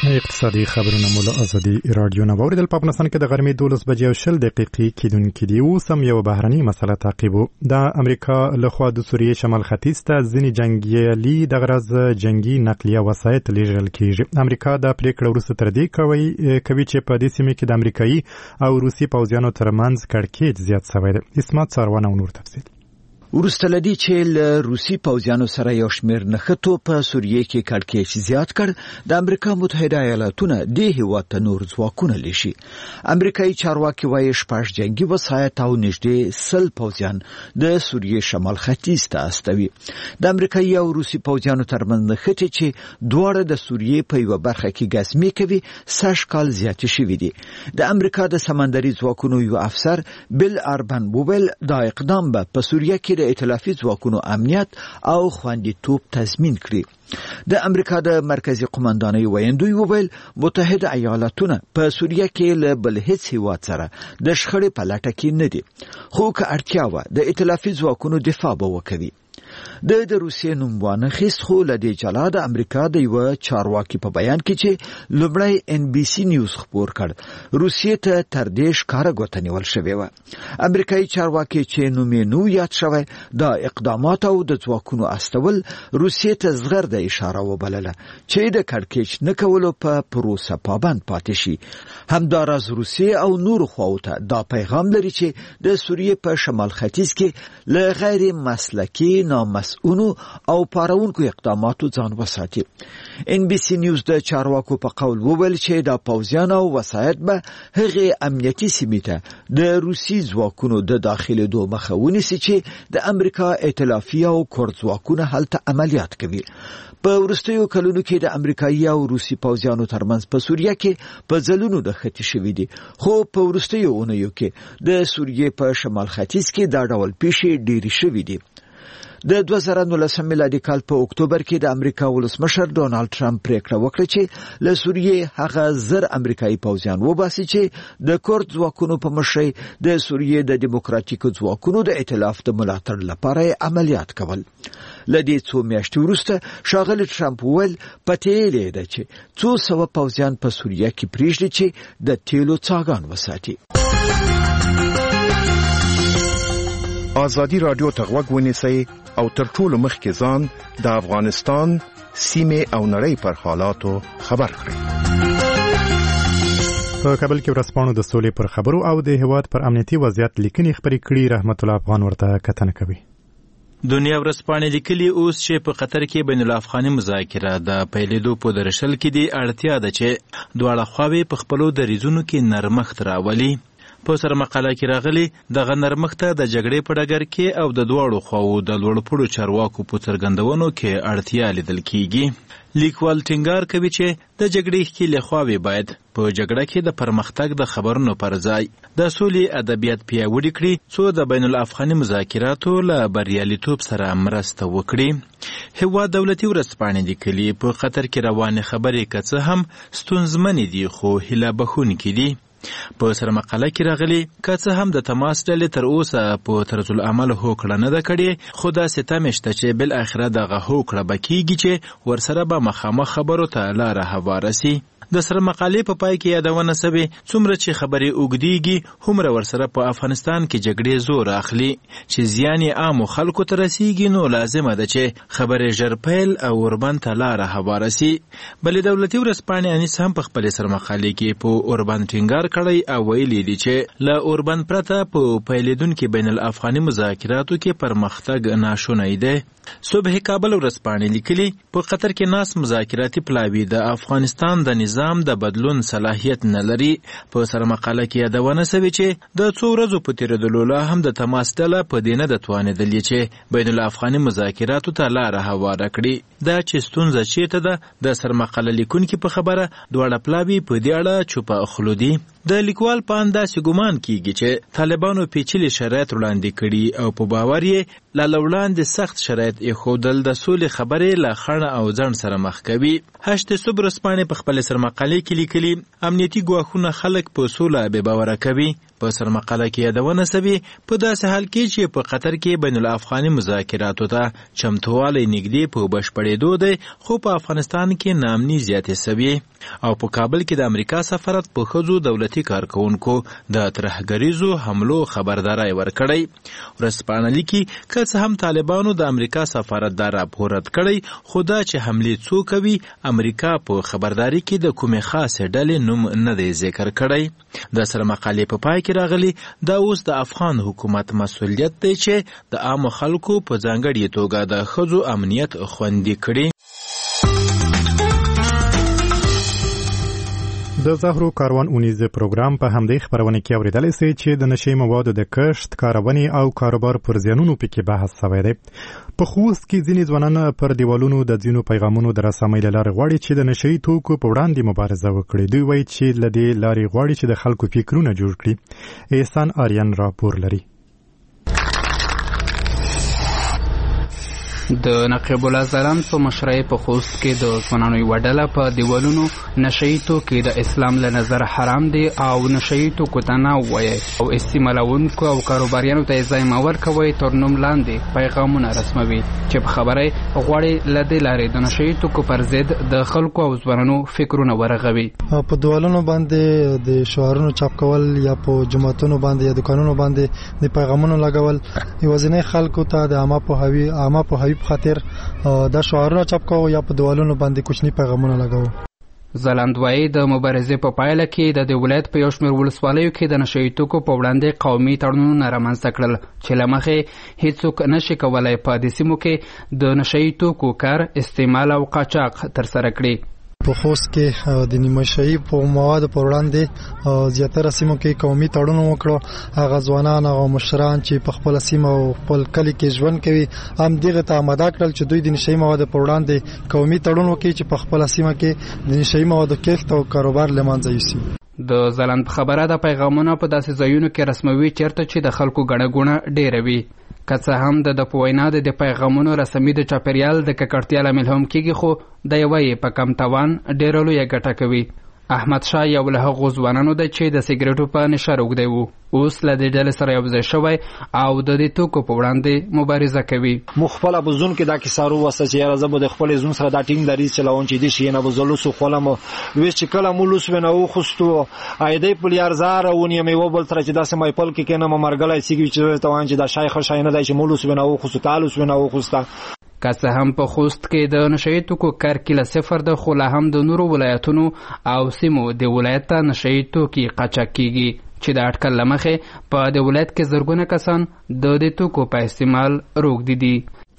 اقتصادي خبرونه مولا ازادي رادیو نه وریدل په افغانستان کې د غرمې دولس بجې او شل دقیقې کېدونکې دی او سم یو بهرني مسله تعقیبو د امریکا لخوا د سوریې شمال ختیځ ته ځینې جنگیالي د غرض جنگي نقلیه وسایط لیږل کېږي. امریکا د پریکړه وروسته تر دې کوي کوي چې په دې سیمه کې د امریکایي او روسي پوځیانو ترمنځ کړکېچ زیات شوی دی. اسمت ساروان او نور تفصیل. ورسته لدی چې له روسي پوځیانو سره یو شمېر نښتو په سوریې کې کړکېچ زیات کړ، د امریکا متحده ایالاتونه د هیواد ته نور ځواکونه لیشي. امریکایي چارواکي وایي شپږ جنگي وسایط او نږدې سل پوځیان د سوریې شمال ختیځ ته استوي. د امریکایي او روسي پوځیانو ترمنځ نښتې چې دواړه د سوریې په یوه برخه کې ګزمې کوي سږ کال زیاتې شوي دي. د امریکا د سمندري ځواکونو یو افسر بیل اربن وویل دا اقدام به په سوریه کې د ائتلافي ځواکونو امنیت او خوندیتوب تضمین کړي. د امریکا د مرکزی قومندانۍ ویاندوی وویل متحده ایالاتونه په سوریه کې له بل هیڅ هیواد سره د شخړې په لټه کې نه دي، خو که اړتیا وه د ائتلافي ځواکونو دفاع به وکوي. د د روسیې نوم وانه خیست، خو له دې جلا د امریکا د یو چارواکي په بیان کې چې لومړی ان بي سي نیوز خبر کړ روسیې ته تر دې ښکاره ګوته نیول شوې وه. امریکایي چارواکي چې نوم یې نو یاد شوی دا اقدامات او د ځواکونو استول روسیې ته زغرده اشاره وبلله چې د کړکېچ نه کولو په پروسه پابند پاتې شي. همداراز روسیې او نورو خواو ته دا پیغام لري چې د سوریې په شمال ختیځ کې له غیر مسلکي مسؤونو او پارونکو اقداماتو ځان وساتي. ان بي سي نیوز د چارواکو په قول وویل چې دا پوځیان او وسایط به هغې امنیتي سیمې ته د روسي ځواکونو د داخلېدو مخه ونیسي چې د امریکا ائتلافي او کورد ځواکونه هلته عملیات کوي. په وروستیو کلونو کې د امریکایي او روسي پوځیانو ترمنځ په سوریه کې په ځلونو نښتې شوي دي، خو په وروستیو اونیو کې د سوریې په شمال ختیځ کې دا ډول پیښې ډېرې شوي دي. د دوه زره نولسم میلادي کال په اکتوبر کې د امریکا ولسمشر ډونالد ټرمپ پریکړه وکړه چې له سوریې هغه زر امریکایي پوځیان وباسي چې د کورد ځواکونو په مشرۍ د سوریې د دیموکراتیکو ځواکونو د ائتلاف د ملاتړ لپاره عملیات کول. لدې څو میاشتې وروسته ښاغلي ټرمپ وویل پټېلې ده چې څو سوه پوځیان په سوریه کې پرېږدي چې د تیلو څاګان وساتي. آزادی رادیو ته غوږ ونیسئ او تر ټولو مخکې ځان د افغانستان سیمې او نړۍ پر حالاتو خبر کړئ. په کابل کې ورځپاڼو د سولې پر خبرو او د هیواد پر امنیتي وضعیت لیکنې خپرې کړي. رحمت الله افغان ورته کتنه کوي. دنیا ورځپاڼې لیکلي اوس چې په قطر کې بین الافغاني مذاکره د پیلېدو په درشل کې دی اړتیا ده چې دواړه خواوې په خپلو دریځونو کې نرمښت راولي. په سره مقاله کې راغلي دغه نرمښت د جګړې په ډګر کې او د دواړو خواوو د لوړپوړو چارواکو په څرګندونو کې اړتیا لیدل کیږي. لیکوال ټینګار کوي چې د جګړې ښکېلې خواوې باید په جګړه کې د پرمختګ د خبرونو پر ځای د سولې ادبیات پیاوړي کړي څو د بین الافغاني مذاکراتو له بریالیتوب سره مرسته وکړي. هیواد دولتي ورځپاڼې لیکلي په قطر کې روانې خبرې که څه هم ستونزمنې دي خو هیله بښونکې دي. په سره مقاله کې راغلي که څه هم د تماس ډلې تر اوسه په طرز العمل هوکړه نه ده کړې، خو داسې تمې شته چې بالاخره دغه هوکړه به کېږي چې ورسره به مخامخ خبرو ته لاره هواره سي. د سره مقالې په پای کې یادونه سوې څومره چې خبرې اوږدېږي هومره ورسره په افغانستان کې جګړې زور اخلي چې زیان یې عامو خلکو ته رسیږي، نو لازمه ده چې خبرې ژر پیل او اوربند ته لاره هواره سي. بلې دولتي ورځپاڼې انیس هم په خپلې سره مقالې کې په اوربند ټینګار کړی او ویلي دي چې له اوربند پرته په پیلېدونکي بین الافغاني مذاکراتو کې پرمختګ ناشونی دی. صبح کابل ورځپاڼې لیکلي په قطر کې ناس مذاکراتي پلاوي د افغانستان د نظام د بدلون صلاحیت نه لري. په سره مقاله کې یادونه سوې چې د څو ورځو په تېرېدلو لا هم د تماس ډله په دې نه ده توانېدلې چې بین الافغاني مذاکراتو ته لاره هواره کړي. دا چې ستونزه چېرته ده د سره مقاله لیکونکي په خبره دواړه پلاوي په دې اړه چوپه خوله دي. د لیکوال په انداسې ګمان کیږي چې طالبانو پیچلي شرایط وړاندې کړي او په باور یې لا وړاندې سخت شرایط ایښودل د سولې خبرې له خړه او ځنډ سره مخ کوي. هشت صبح ورځپاڼې په خپلې سرمقالې کې لیکلي امنیتي ګواښونه خلک په سوله بې باوره کوي. په سرمقاله کې یادونه شوې په داسې حال کې چې په قطر کې بین الافغاني مذاکراتو ته چمتووالی نږدې په بشپړېدو دی، خو په افغانستان کې ناامني زیاتې شوې او په کابل کې د امریکا سفارت په ښځو دولتي کارکوونکو د ترهګریزو حملو خبرداری ورکړی. ورځپاڼه لیکي که څه هم طالبانو د امریکا سفارت دا راپور رد کړی، خو دا چې حملې څوک کوي امریکا په خبرداري کې د کومې خاصې ډلې نوم نه دی ذکر کړی. د سرمقالې په پای کې راغلی دا اوس د افغان حکومت مسؤلیت دی چې د عامو خلکو په ځانګړې توګه د ښځو امنیت خوندي کړي. د زهرو کاروان اونیز پروګرام په همدې خبرونه کې اوریدلی سي چې د نشي موادو د کښت، کارونې او کاروبار پر زیانونو پکې بحث شوی دی. په خوست کې ځینې ځوانان پر دیوالونو د ځینو پیغامونو د رسامۍ له لارې غواړي چې د نشي توکو په وړاندې مبارزه وکړي. دوی وایي چې له دې لارې غواړي چې د خلکو فکرونه جوړ کړي. احسان آریان راپور لري. د نقیب الله ځلاند په مشرۍ په خوست کې د ځوانانو یوه ډله په دیوالونو نشهیي توکي د اسلام له نظره حرام دي او نشهیي توکو ته نه ووایئ او استعمالونکو او کاروباریانو ته یې ځای مه ورکوئ تر نوم لاندې پیغامونه رسموي چې په خبره غواړي له دې لارې د نشهیي توکو پر ضد د خلکو او ځوانانو فکرونه ورغوي. په دیوالونو باندې د شعارونو چاپ کول یا په جوماتونو باندې یا دکانونو باندې د پیغامونو لګول یوازینی خلکو ته د عامه پوهاوي عامه پوهاوي خاطر دا شعارونه چاپ کوو یا په دیوالونو باندې کوچني پیغامونه لګوو. ځلاند وایي د مبارزې په پایله کې د دې ولایت په یو شمېر ولسوالیو کې د نشهیي توکو په وړاندې قومي تړونونه رامنځته کړل چې له مخې هیڅوک نشي کولی په دې سیمو کې د نشهیي توکو کار، استعمال او قاچاق ترسره کړي. په خوست کې د نشهیي په موادو پر وړاندې زیاتره سیمو کې قومي تړون وکړو. هغه ځوانان او مشران چې په خپل سیمه او خپل کلی کې ژوند کوي هم دغه ته آماده کړل چې دوی د نشهیي موادو پر وړاندې قومي تړون وکړي چې په خپل سیمه کې د نشهیي موادو کښت او کاروبار له منځه یوسي. د ځلاند په خبره د پیغامونه په داسې ځایونو کې رسموي چیرته چې د خلکو ګڼه ګوڼه ډېره وي. که څه هم د په وینا د پیغامونو رسمي د چاپیریال د ککړتیا لامل هم کېږي، خو د یوه یې په کم توان ډېره لویه ګټه کوي. احمد شاه یو له هغو ځوانانو دی چې د سګریټو په نشه روږدی و، اوس له دې ډلې سره یو ځای شوی او د دې توکو په وړاندې مبارزه کوي. موږ خپله به زون کې دا کیسه راووسته چې یاره زه به د خپلې زون سره دا ټینګ دریځ چلوم چې دې شي نه به زه لوس وخولم. ویس چې کله مو لوس ونه وخوستو ایدی په لیارزاره ونیم یو بل سره چې داسې مایپل کې کېنم مرګلی سیږي چې ته وایي چې دا شی ښه شی نه دی چې مو لوس ونه وخوستو تا لوس ونه وخوسته. که څه هم په خوست کې د نشهیي توکو کرکیله صفر ده، خو لا هم د نورو ولایتونو او سیمو د ولایت ته نشهیي توکي قاچاق کیږي چې د اټکل له مخې په د ولایت کې زرګونه کسان د دې توکو په استعمال روږدي دي.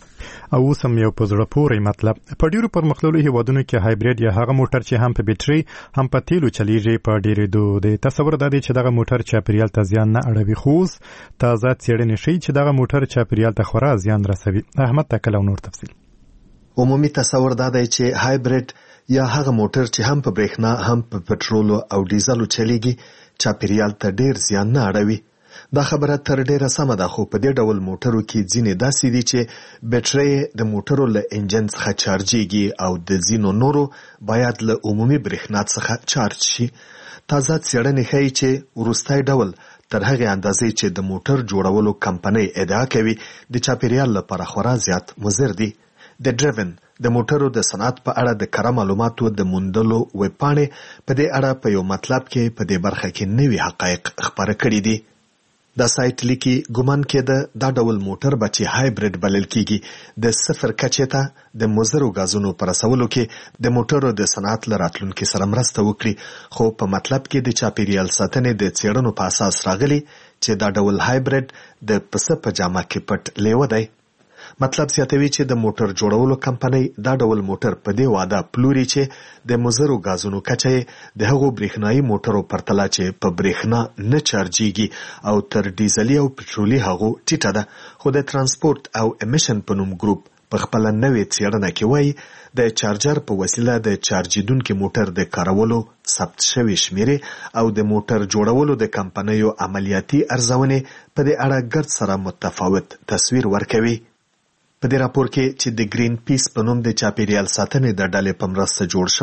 او اوس هم یو په زړه پورې مطلب. په ډیرو پرمختللو هیوادونو کې هایبرید یا هغه موټر چې هم په بیټرۍ هم په تیلو چلیږي په ډیرېدو دی. تصور دا دی چې دغه موټر چاپیریال ته زیان نه اړوي، خو اوس تازه څېړنې ښیي چې دغه موټر چاپیریال ته خورا زیان رسوي. احمد تکل او نور تفصیل. عمومي تصور دا دی چې هایبرید یا هغه موټر چې هم په برېښنا هم په پټرولو او ډیزلو چلیږي چاپیریال ته ډیر زیان نه اړوي. دا خبره تر ډیره سمه ده، خو په دې ډول موټرو کې ځینې داسې دي چې بیټرۍ د موټرو له انجن څخه چارجېږي او د ځینو نورو باید له عمومي برېښنا څخه چارج شي. تازه څېړنې ښیي چې وروستی ډول تر هغې اندازې چې د موټر جوړولو کمپنۍ ادعا کوي د چاپیریال لپاره خورا زیات مضر دي. د ډریون د موټرو د صنعت په اړه د کره معلوماتو د موندلو ویبپاڼې په دې اړه په یو مطلب کې په دې برخه کې نوي حقایق خپاره کړي دي. دا سایت لیکي ګمان کېده دا ډول موټر به چې هایبرید بلل کېږي د صفر کچې ته د مضرو غازونو په رسولو کې د موټرو د صنعت له راتلونکي سره مرسته وکړي، خو په مطلب کې د چاپیریال ساتنې د څېړنو په اساس راغلي چې دا ډول هایبرید د پسه په جامه کې پټ لیوه دی. مطلب زیاتوي چې د موټر جوړولو کمپنۍ دا ډول موټر په دې واده پلوري چې د مضرو غازونو کچه د هغو برېښنايي موټرو پرتله چې په برېښنا نه چارجېږي او تر ډیزلي او پټرولي هغو ټیټه ده. خو د ترانسپورت او امیشن په نوم ګروپ په خپله نوې څېړنه کې وایي د چارجر په وسیله د چارجېدونکي موټر د کارولو ثبت شوي شمیرې او د موټر جوړولو د کمپنیو عملیاتي ارزونې په دې اړه ګرد سره متفاوت تصویر ورکوي. په دې راپور کې چې د ګرین پیس په نوم د چاپیریال ساتنې د ډلې په مرسته جوړ شوی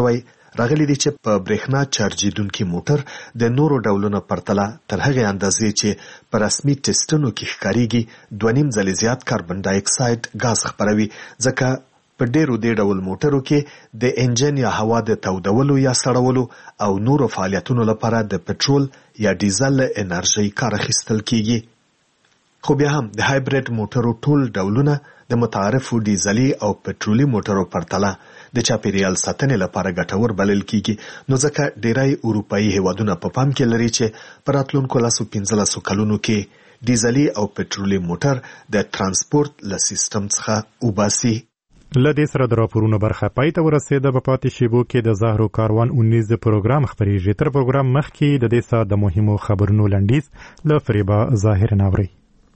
راغلي دي چې په برېښنا چارجیدونکي موټر د نورو ډولونو پرتله تر هغه اندازې چې په رسمي ټیسټونو کې ښکاریږي دوه نیم ځلې زیات کاربن ډای اکساید غاز خپروي، ځکه په ډیرو دې ډول موټرو کې د انجن یا هوا د تودولو یا سړولو او نورو فعالیتونو لپاره د پټرول یا ډیزل انرژي کار اخیستل کیږي. خو بیا هم د هایبریډ موټرو ټول ډولونه د متعارفو ډیزلي او پټرولي موټرو پرتله د چاپیریال ساتنې لپاره ګټور بلل کیږي، نو ځکه ډیری اروپایي هیوادونه په پام کې لري چې په راتلونکو لسو پنځلسو کلونو کې ډیزلي او پټرولي موټر د ترانسپورت له سیستم څخه وباسي. لدې سره د راپورونو برخه پای ته ورسېده. په پاتې شیبو کې د زهرو کاروان اونیز پروګرام خپرېږي. تر پروګرام مخکې د دې ساعت د مهمو خبرونو لنډیز له فریبا ظاهر ناوري.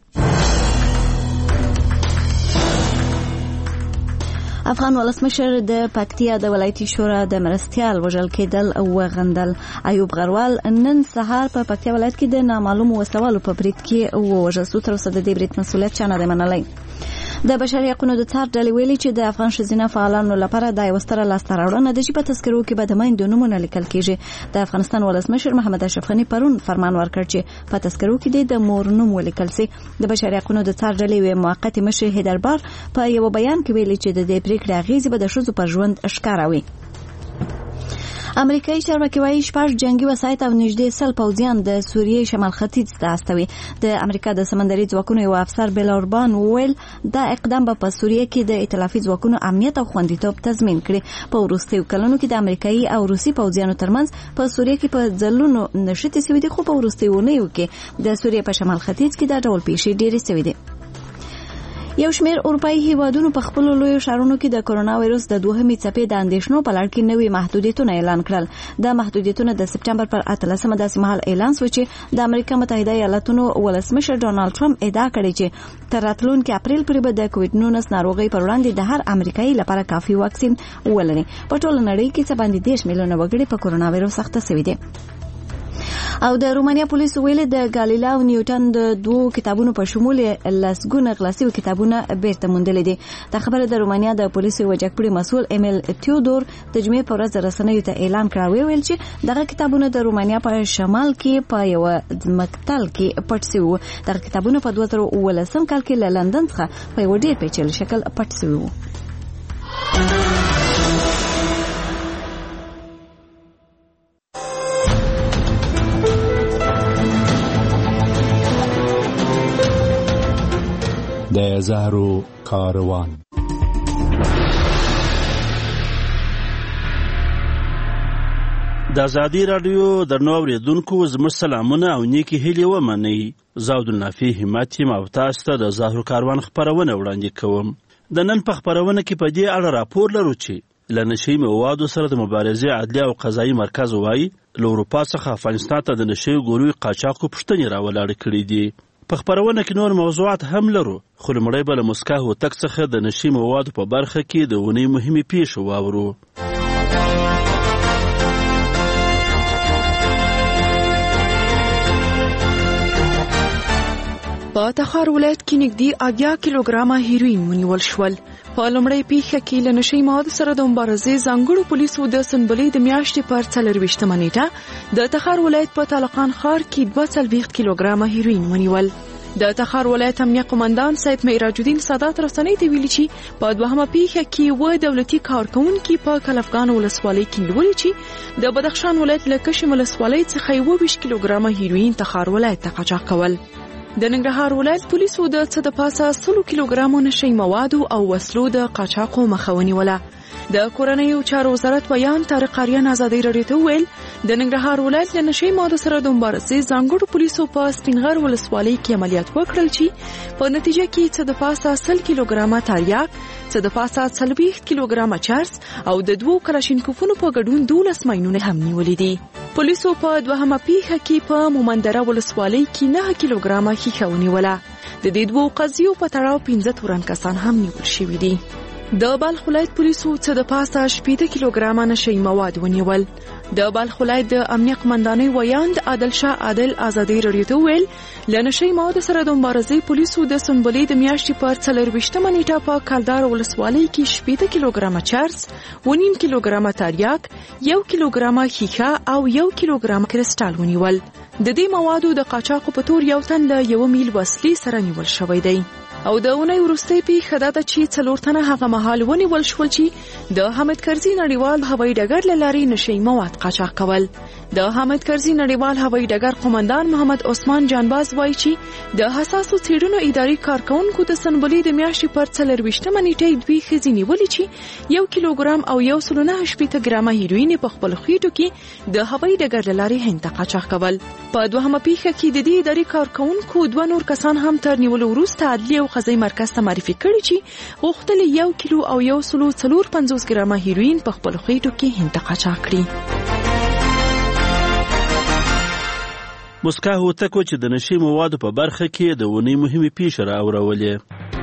افغان ولسمشر د پکتیا د ولایتي شورا د مرستیال وژل کېدل او وغندل. ایوب غروال نن سهار په پکتیا ولایت کې د نامعلومو وسلوالو په برید کې ووژل شو. تر اوسه د دې برید مسؤلیت چا نه دی منلی. د بشري حقوقو د څار ډلې ویلي چې د افغان ښځینه فعالانو لپاره د یوه ستره لاسته راوړنه ده چې په تذکرو کې به د میندو نومونه لیکل کېږي. د افغانستان ولسمشر محمد اشرف غني پرون فرمان ورکړ چې په تذکرو کې د مور نوم ولیکل سي. د بشري حقوقو د څار ډلې وی موقت مشر هیدربار په یو بیان کې ویلي چې د دې پریکړې اغیزې به د ښځو پر ژوند ښکاره وي. امریکایي چارواکي وايي شپږ جنگي وسایط او نږدې سل پوځیان د سوریې شمال ختیځ ته استوي. د امریکا د سمندري ځواکونو یو افسر بیل اوربان وویل دا اقدام به په سوریې کې د ائتلافي ځواکونو امنیت او خوندیتوب تضمین کړي. په وروستیو کلونو کې د امریکایي او روسي پوځیانو ترمنځ په سوریې کې په ځلونو نښتې سوي دي، خو په وروستیو اونیو کې د سوریې په شمال ختیځ کې دا ډول پیښې ډېرې سوي دي. یو شمېر اروپایي هیوادونو په خپلو لویو ښارونو کې د کرونا وایرس د دوهمې څپې د اندېښنو په لړ کې نوي محدودیتونه اعلان کړل. د محدودیتونو د سپټمبر پر اتلسمه داسې مهال اعلان شو چې د امریکا متحده ایالاتونو ولسمشر ډونالډ ټرمپ ادعا کړې چې تر راتلونکي اپریل پورې به د کووډ نولس ناروغۍ پر وړاندې د هر امریکایي لپاره کافي واکسین ولري. په ټوله نړۍ کې څه باندې دېرش میلیونه وګړي په کرونا وایرس اخته شوي دي. او د رومانیا پولیسو ویل د ګالیلا او نیوټن د دوو کتابونو په شمول لسګونه غلاسي کتابونه بیرته موندلې دي. دا خبره د رومانیا د پولیسو وجکپړي مسؤل ایمیل تیودور د جمعې په ورځ رسنیو ته اعلان کړی، ویل چې دغه کتابونه د رومانیا په شمال کې په یو مکتل کې پټ شوي وو. دغه کتابونه په دوه زره اوولسم کال کې له لندن څخه په یو ډېر پیچلي شکل پټ شوي وو. د زهرو کاروان. د ازادي رادیو درنو اوریدونکو زموږ سلامونه او نیکی هیلې ومنئ. زه عبدالنافي همت یم او تاسو ته د زهرو کاروان خپرونه وړاندې کوم. د نن په خپرونه کې په دې اړه راپور لرو چې له نشي موادو سره د مبارزې عدلي او قضایي مرکز وایي له اروپا څخه افغانستان ته د نشي ګوروي قاچاقو پوښتنې راولاړې کړي دي. په خپرونه کې نور موضوعات هم لرو، خو لومړی به له موسکا هوتک څخه د نشي موادو په برخه کې د اونۍ مهمې پیښې واورو. په تخار ولایت کې نږدې اویا کیلوګرامه هیروین ونیول شول. په لومړۍ پیښه کې له نشي موادو سره د مبارزې ځانګړو پولیسو د سنبلې د میاشتې پر څلرویشتمه نیټه د تخار ولایت په طالقان ښار کې دوه څلوېښت کیلوګرامه هیروین ونیول. د تخار ولایت امنیه قومندان صاحب معراج الدین سادات رسنۍ ته ویلي چې په دوهمه پیښه کې و دولتي کارکونکي په کلفګان ولسوالۍ کې نیولي چې د بدخشان ولایت له کشم ولسوالۍ څخه یو ویشت کیلوګرامه هیروین تخار ولایت ته قاچاق کول. د ننګرهار ولایت پولیسو د څه د پاسه سلو کیلوګرامو نشي موادو او وسلو د قاچاقو مخه ونیوله. د کورنیو چارو وزارت بیان طارق آریان ازادي رادیو ته ویل د ننګرهار ولایت له نشي موادو سره د مبارزې ځانګړو پولیسو په سپینغر ولسوالۍ کې عملیات وکړل چې په نتیجه کې څه د پاسه سل کیلوګرامه تریاک، څه د پاسه څلوېښت کیلوګرامه چرس او د دوو کلاشینکوفونو په ګډون دولس ماینونه هم نیولې دي. پولیسو په دوهمه پیښه کې په مومندره ولسوالۍ کې نه کیلوګرامه ښیښه ونیوله. د دې دوو قضیو په تړاو پنځه تورن کسان هم نیول شوي دي. د بلخ ولایت پولیسو څه د پاسه شپېته کیلوګرامه نشي مواد ونیول. د بلخ ولایت د امنیه قمندانۍ ویاند عادل شاه عادل ازادي رادیو ته ویل لنشي مواد سره د مبارزې پولیسو د سنبلې د میاشتې پر څلرویشتمه نیټه په کلدار ولسوالۍ کې شپږ کیلوګرامه چرس، ونیم کیلوګرامه تریاک، یو کیلوګرامه ښیښه او یو کیلوګرامه کرسټال ونیول. د دې موادو د قاچاقو په تور یو تن له یو میل وسلې سره نیول شوی دی. او د اونۍ وروستۍ پیښه دا ده چې څلور تنه هغه مهال ونیول شول چې د حامد کرزي نړیوال هوایي ډګر له لارې نشي مواد قاچاق کول. د حامد کرزي نړیوال هوایي ډګر قومندان محمد عثمان جانباز وایي چې د حساسو څېړنو اداري کارکونکو د سنبلې د میاشتې پر څلرویشتمه نیټه دوی ښځې نیولې چې یو کیلوګرام او یو سل نهه شپېته ګرامه هیروین په خپل خېټو کې د هوایي ډګر له لارې هند ته قاچاق کول. په دوهمه پیښه کې د دې اداري کارکونکو دوه نور کسان هم تر نیولو وروسته عدلي او قضایي مرکز ته معرفي کړي چې غوښتل یو کیلو او یو سل څلور پنځوس ګرامه هیروین په خپل خېټو کې هند ته قاچاق کړي. مسکا هوتکو چې د نشي موادو په برخه کې د ونې مهمه پیښه راوړولې.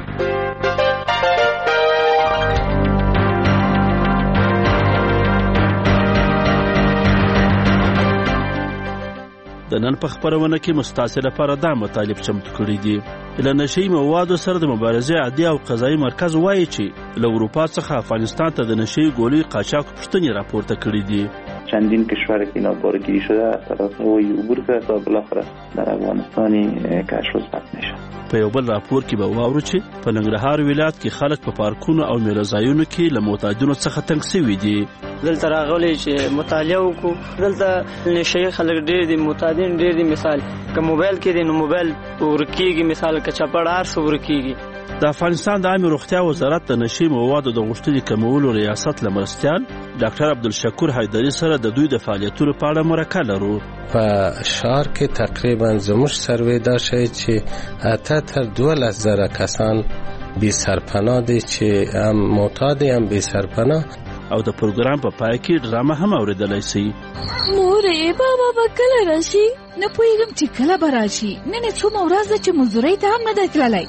د نن په خبرونه کې مستعصي لپاره دا مطالب چمتو کړي دي. له نشي موادو سره د مبارزې عادي او قضایي مرکز وایي چې له اروپا څخه افغانستان ته د نشي ګولۍ قاچاق پوښتنې راپورته کړي دي. چندین کشور که اینا بارگیری شده از طرف هوایی عبور کرده تا بالاخره در افغانستانی کشف و ثبت میشه. په یو بل راپور کې به واورو چې په ننګرهار ولایت کې خلک په پارکونو او میرزایونو کې له معتادینو څخه تنګ شوي دي. دلته راغلي چې مطالعه وکړو. دلته نشي خلک ډېر دي، معتادین ډېر دي. مثال که موبایل کې دي نو موبایل ورکیږي، مثال که چپړ هر څه ورکیږي. د افغانستان د عامه روغتیا وزارت د نشي موادو د غوښتنې کمولو ریاست له مرستیال ډاکټر عبدالشکور حیدري سره د دوی د فعالیتونو په اړه مرکه لرو. په ښار کې تقریبا زموږ سروې دا ښیي چې اته تر دولس زره کسان بې سرپناه دي چې هم معتاد هم بې سرپناه. او د پروګرام په پای کې ډرامه هم اورېدلی شي. مورې بابا به کله راشي؟ نه پوهېږم چې کله به راشي. نن یې څومره ورځ ده چې مزدورۍ ته هم نه دی تللی.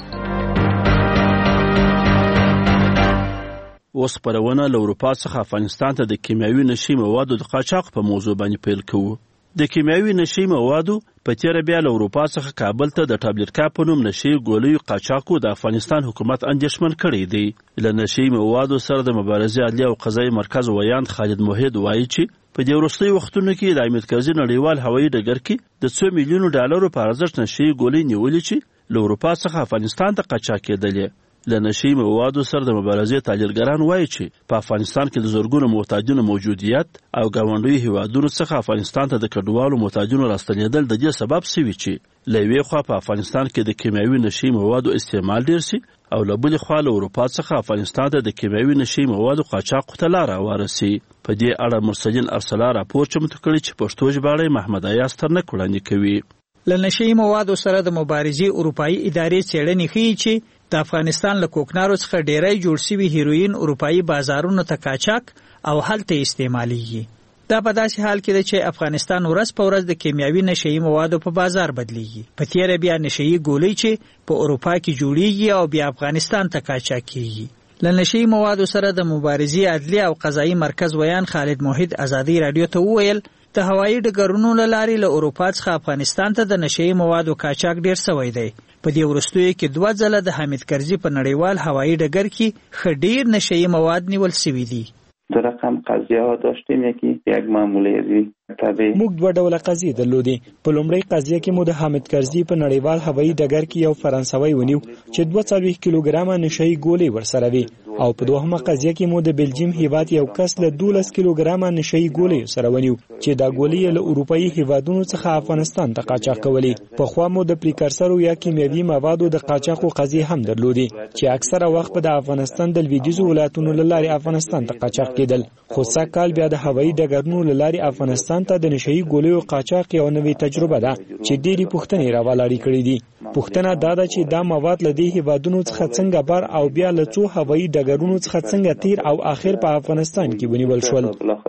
اوس خپرونه له اروپا څخه افغانستان ته د کیمیاوي نشي موادو د قاچاق په موضوع باندې پیل کوو. د کیمیاوي نشي موادو په تیره بیا له اروپا څخه کابل ته د ټابلیټکا په نوم نشي ګولیو قاچاقو د افغانستان حکومت اندېښمن کړی دی. له نشي موادو سره د مبارزې عدلي او قضایي مرکز ویاند خالد موحد وایي چې په دې وروستیو وختونو کې د حامد کرزي نړیوال هوایي ډګر کې د څو میلیونو ډالرو په ارزښت نشي ګولۍ نیولې چې له اروپا څخه افغانستان ته قاچاق کېدلې. له نشي موادو سره د مبارزې تحلیلګران وایي چې په افغانستان کې د زرګونو معتادینو موجودیت او ګاونډیو هیوادونو څخه افغانستان ته د کډوالو معتادینو راستنېدل د دې سبب شوي چې له یوې خوا په افغانستان کې د کیمیاوي نشي موادو استعمال ډېر سي او له بلې خوا له اروپا څخه افغانستان ته د کیمیاوي نشي موادو قاچاق ته لاره هواره سي. په دې اړه مرسلین ارسلا راپور چمتو کړی چې پښتو ژباړی محمد ایاز ترنک وړاندې کوي. له نشي موادو سره د مبارزې اروپایي ادارې څېړنې ښیي چې د افغانستان له کوکنارو څخه ډیری جوړ شوي هیروین اروپایي بازارونو ته قاچاق او هلته استعمالیږي. دا په داسې حال کې ده چې افغانستان ورځ په ورځ د کیمیاوي نشهیي موادو په بازار بدلیږي. په تیره بیا نشهیي ګولۍ چې په اروپا کې جوړیږي او بیا افغانستان ته قاچاق کیږي. له نشهیي موادو سره د مبارزې عدلي او قضایي مرکز ویان خالد موحد ازادي رادیو ته وویل د هوایي ډګرونو له لارې له اروپا څخه افغانستان ته د نشهیي موادو قاچاق ډېر سوی دی. په دې وروستیو کې دوه ځله د حامد کرزي په نړیوال هوایي ډګر کې ښه ډېر نشهیي مواد نیول سوي دي. دو رقم قضیه ها داشتیم، یکی یک معامله ریزی طبی. موږ دوه ډوله قضیې درلودې. په لومړۍ قضیه کې مو د حامد کرزي په نړیوال هوایي ډګر کې یو فرانسوی ونیو چې دوه څلوېښت کیلوګرامه نشهیي ګولۍ ورسره وي، او په دوهمه قضیه کې مو د بلجیم هیواد یو کس له دولس کیلوګرامه نشهیي ګولۍ سره ونیو چې دا ګولۍ له اروپایي هیوادونو څخه افغانستان ته قاچاق کولې. په خوا مو د پریکرسرو یا کیمیاوي موادو د قاچاقو قضیې هم درلودې چې اکثره وخت په د افغانستان د لویدیځو ولایتونو له لارې افغانستان ته قاچاق کېدل. خو سږ کال بیا د هوایي ډګرونو له لارې افغانستان ته د نشهیي ګولیو قاچاق یو نوې تجربه ده چې ډېرې پوښتنې راولاړې کړې دي. پوښتنه دا ده چې دا مواد له دې هیوادونو څخه څنګه بر او بیا له څو هوایي ډګرونو څخه څنګه تیر او آخر په افغانستان کې ونیول شول.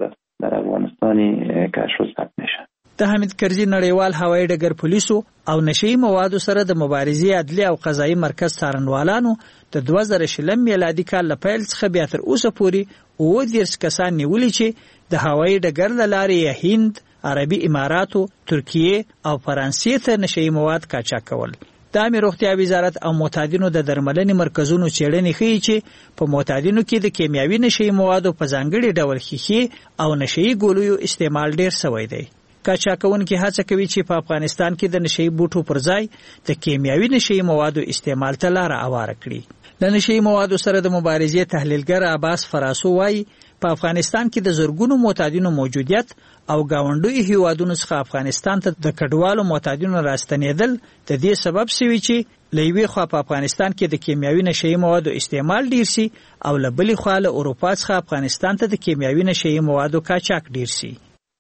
در افغانستانی کشف و ثبت میشه. د حامد کرزي نړیوال هوایي ډګر پولیسو او نشهیي موادو سره د مبارزې عدلي او قضایي مرکز څارنوالانو د دوه زره شلم میلادي کال له پیل څخه بیا تر اوسه پورې اووه دېرش کسان نیولي چې د هوایي ډګر له لارې هند، عربي اماراتو، ترکیې او فرانسې ته نشئی مواد قاچاق کول. د عامه روغتیا وزارت او معتادینو د درملنې مرکزونو څېړنې ښیي چې په معتادینو کې د کیمیاوي نشئی موادو په ځانګړي ډول ښیښې او نشئی ګولیو استعمال ډیر شوی دی. قاچاقونکي هڅه کوي چې په افغانستان کې د نشئی بوټو پر ځای د کیمیاوي نشئی موادو استعمال ته لار هواره کړي. د نشئی موادو سره د مبارزې تحلیلګر عباس فراسو وایي په افغانستان کې د زرګونو معتادینو موجودیت او گاونډوي هیوادونو څخه افغانستان ته د کډوالو معتادینو راستنېدل د دې سبب شوی چې لوی خو په افغانستان کې د کیمیاوي نشئی موادو استعمال ډیر شي او لبلي خو له اروپا څخه افغانستان ته د کیمیاوي نشئی موادو قاچاق ډیر شي.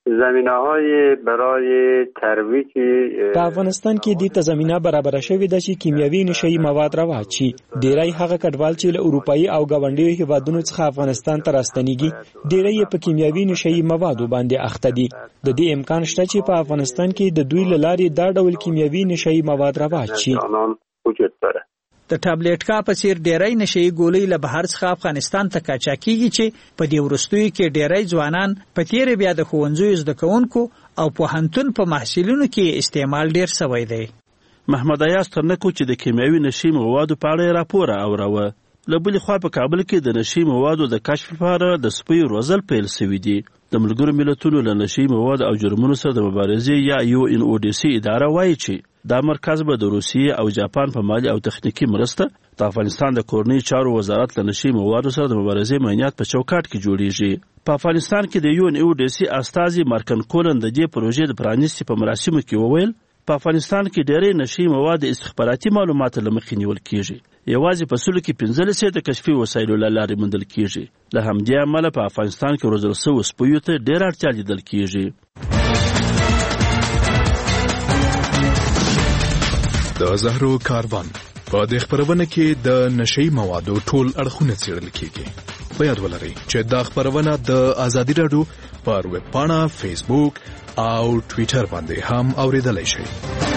زمینه‌های برای ترویج په افغانستان کې د تضمینه برابر شوې ده چې کیمیاوي نشئی مواد رواج شي. ډیری هغه کډوال چې له اروپאי او گاونډي هیوادونو څخه افغانستان ته راستنیږي ډیری په کیمیاوي نشئی موادو باندې اخته دي. د دې امکان شته چې په افغانستان کې د دوی لارې دا ډول کیمیاوي نشئی مواد رواج شي. وجود داره. د ټابلیټ کا په څیر ډیری نشئی ګولۍ له بهر څخه افغانستان ته قاچاقېږي چې په دې وروستیو کې ډیری ځوانان په تیر بیا د ښوونځیو زده کوونکو او پوهنتون په محصلینو کې استعمال ډیر شوی دی. محمد ایاز ترنکو چې د کیمیاوي نشئی موادو په اړه راپور اوروه. له بلې خوا په کابل کې د نشئی موادو د کشف لپاره د سپیو روزل پیل شوي دي. د ملګرو ملتونو له نشئی موادو او جرمونو سره د مبارزې یا یو ان او ډي سي اداره وایي چې دا مرکز به د روسیې او جاپان په مالي او تخنیکی مرسته د افغانستان د کورنۍ چارو وزارت له نشئی موادو سره د مبارزې معنیات په چوکاټ کې جوړیږي. په افغانستان کې د یو ان او ډي سي استازي مارکن کولن د دې پروژې د پرانیستي په مراسمو کې وویل په افغانستان کې ډېری نشئی مواد استخباراتي معلومات له مخې نیول کیږي. یوازې په سلو کې پنځلس یې د کشفي وسایلو له لارې موندل کیږي. له همدې امله په افغانستان کې روزل شویو سپیو ته ډېره اړتیا لیدل کیږي. د زهرو کاروان په دې خبرونه کې د نشئی موادو ټول اړخونه څېړل کیږي. په یاد ولرئ چې دا خبرونه د ازادي راډیو پر ویب پاڼه، فیسبوک او ټویټر باندې هم اوریدلای شئ.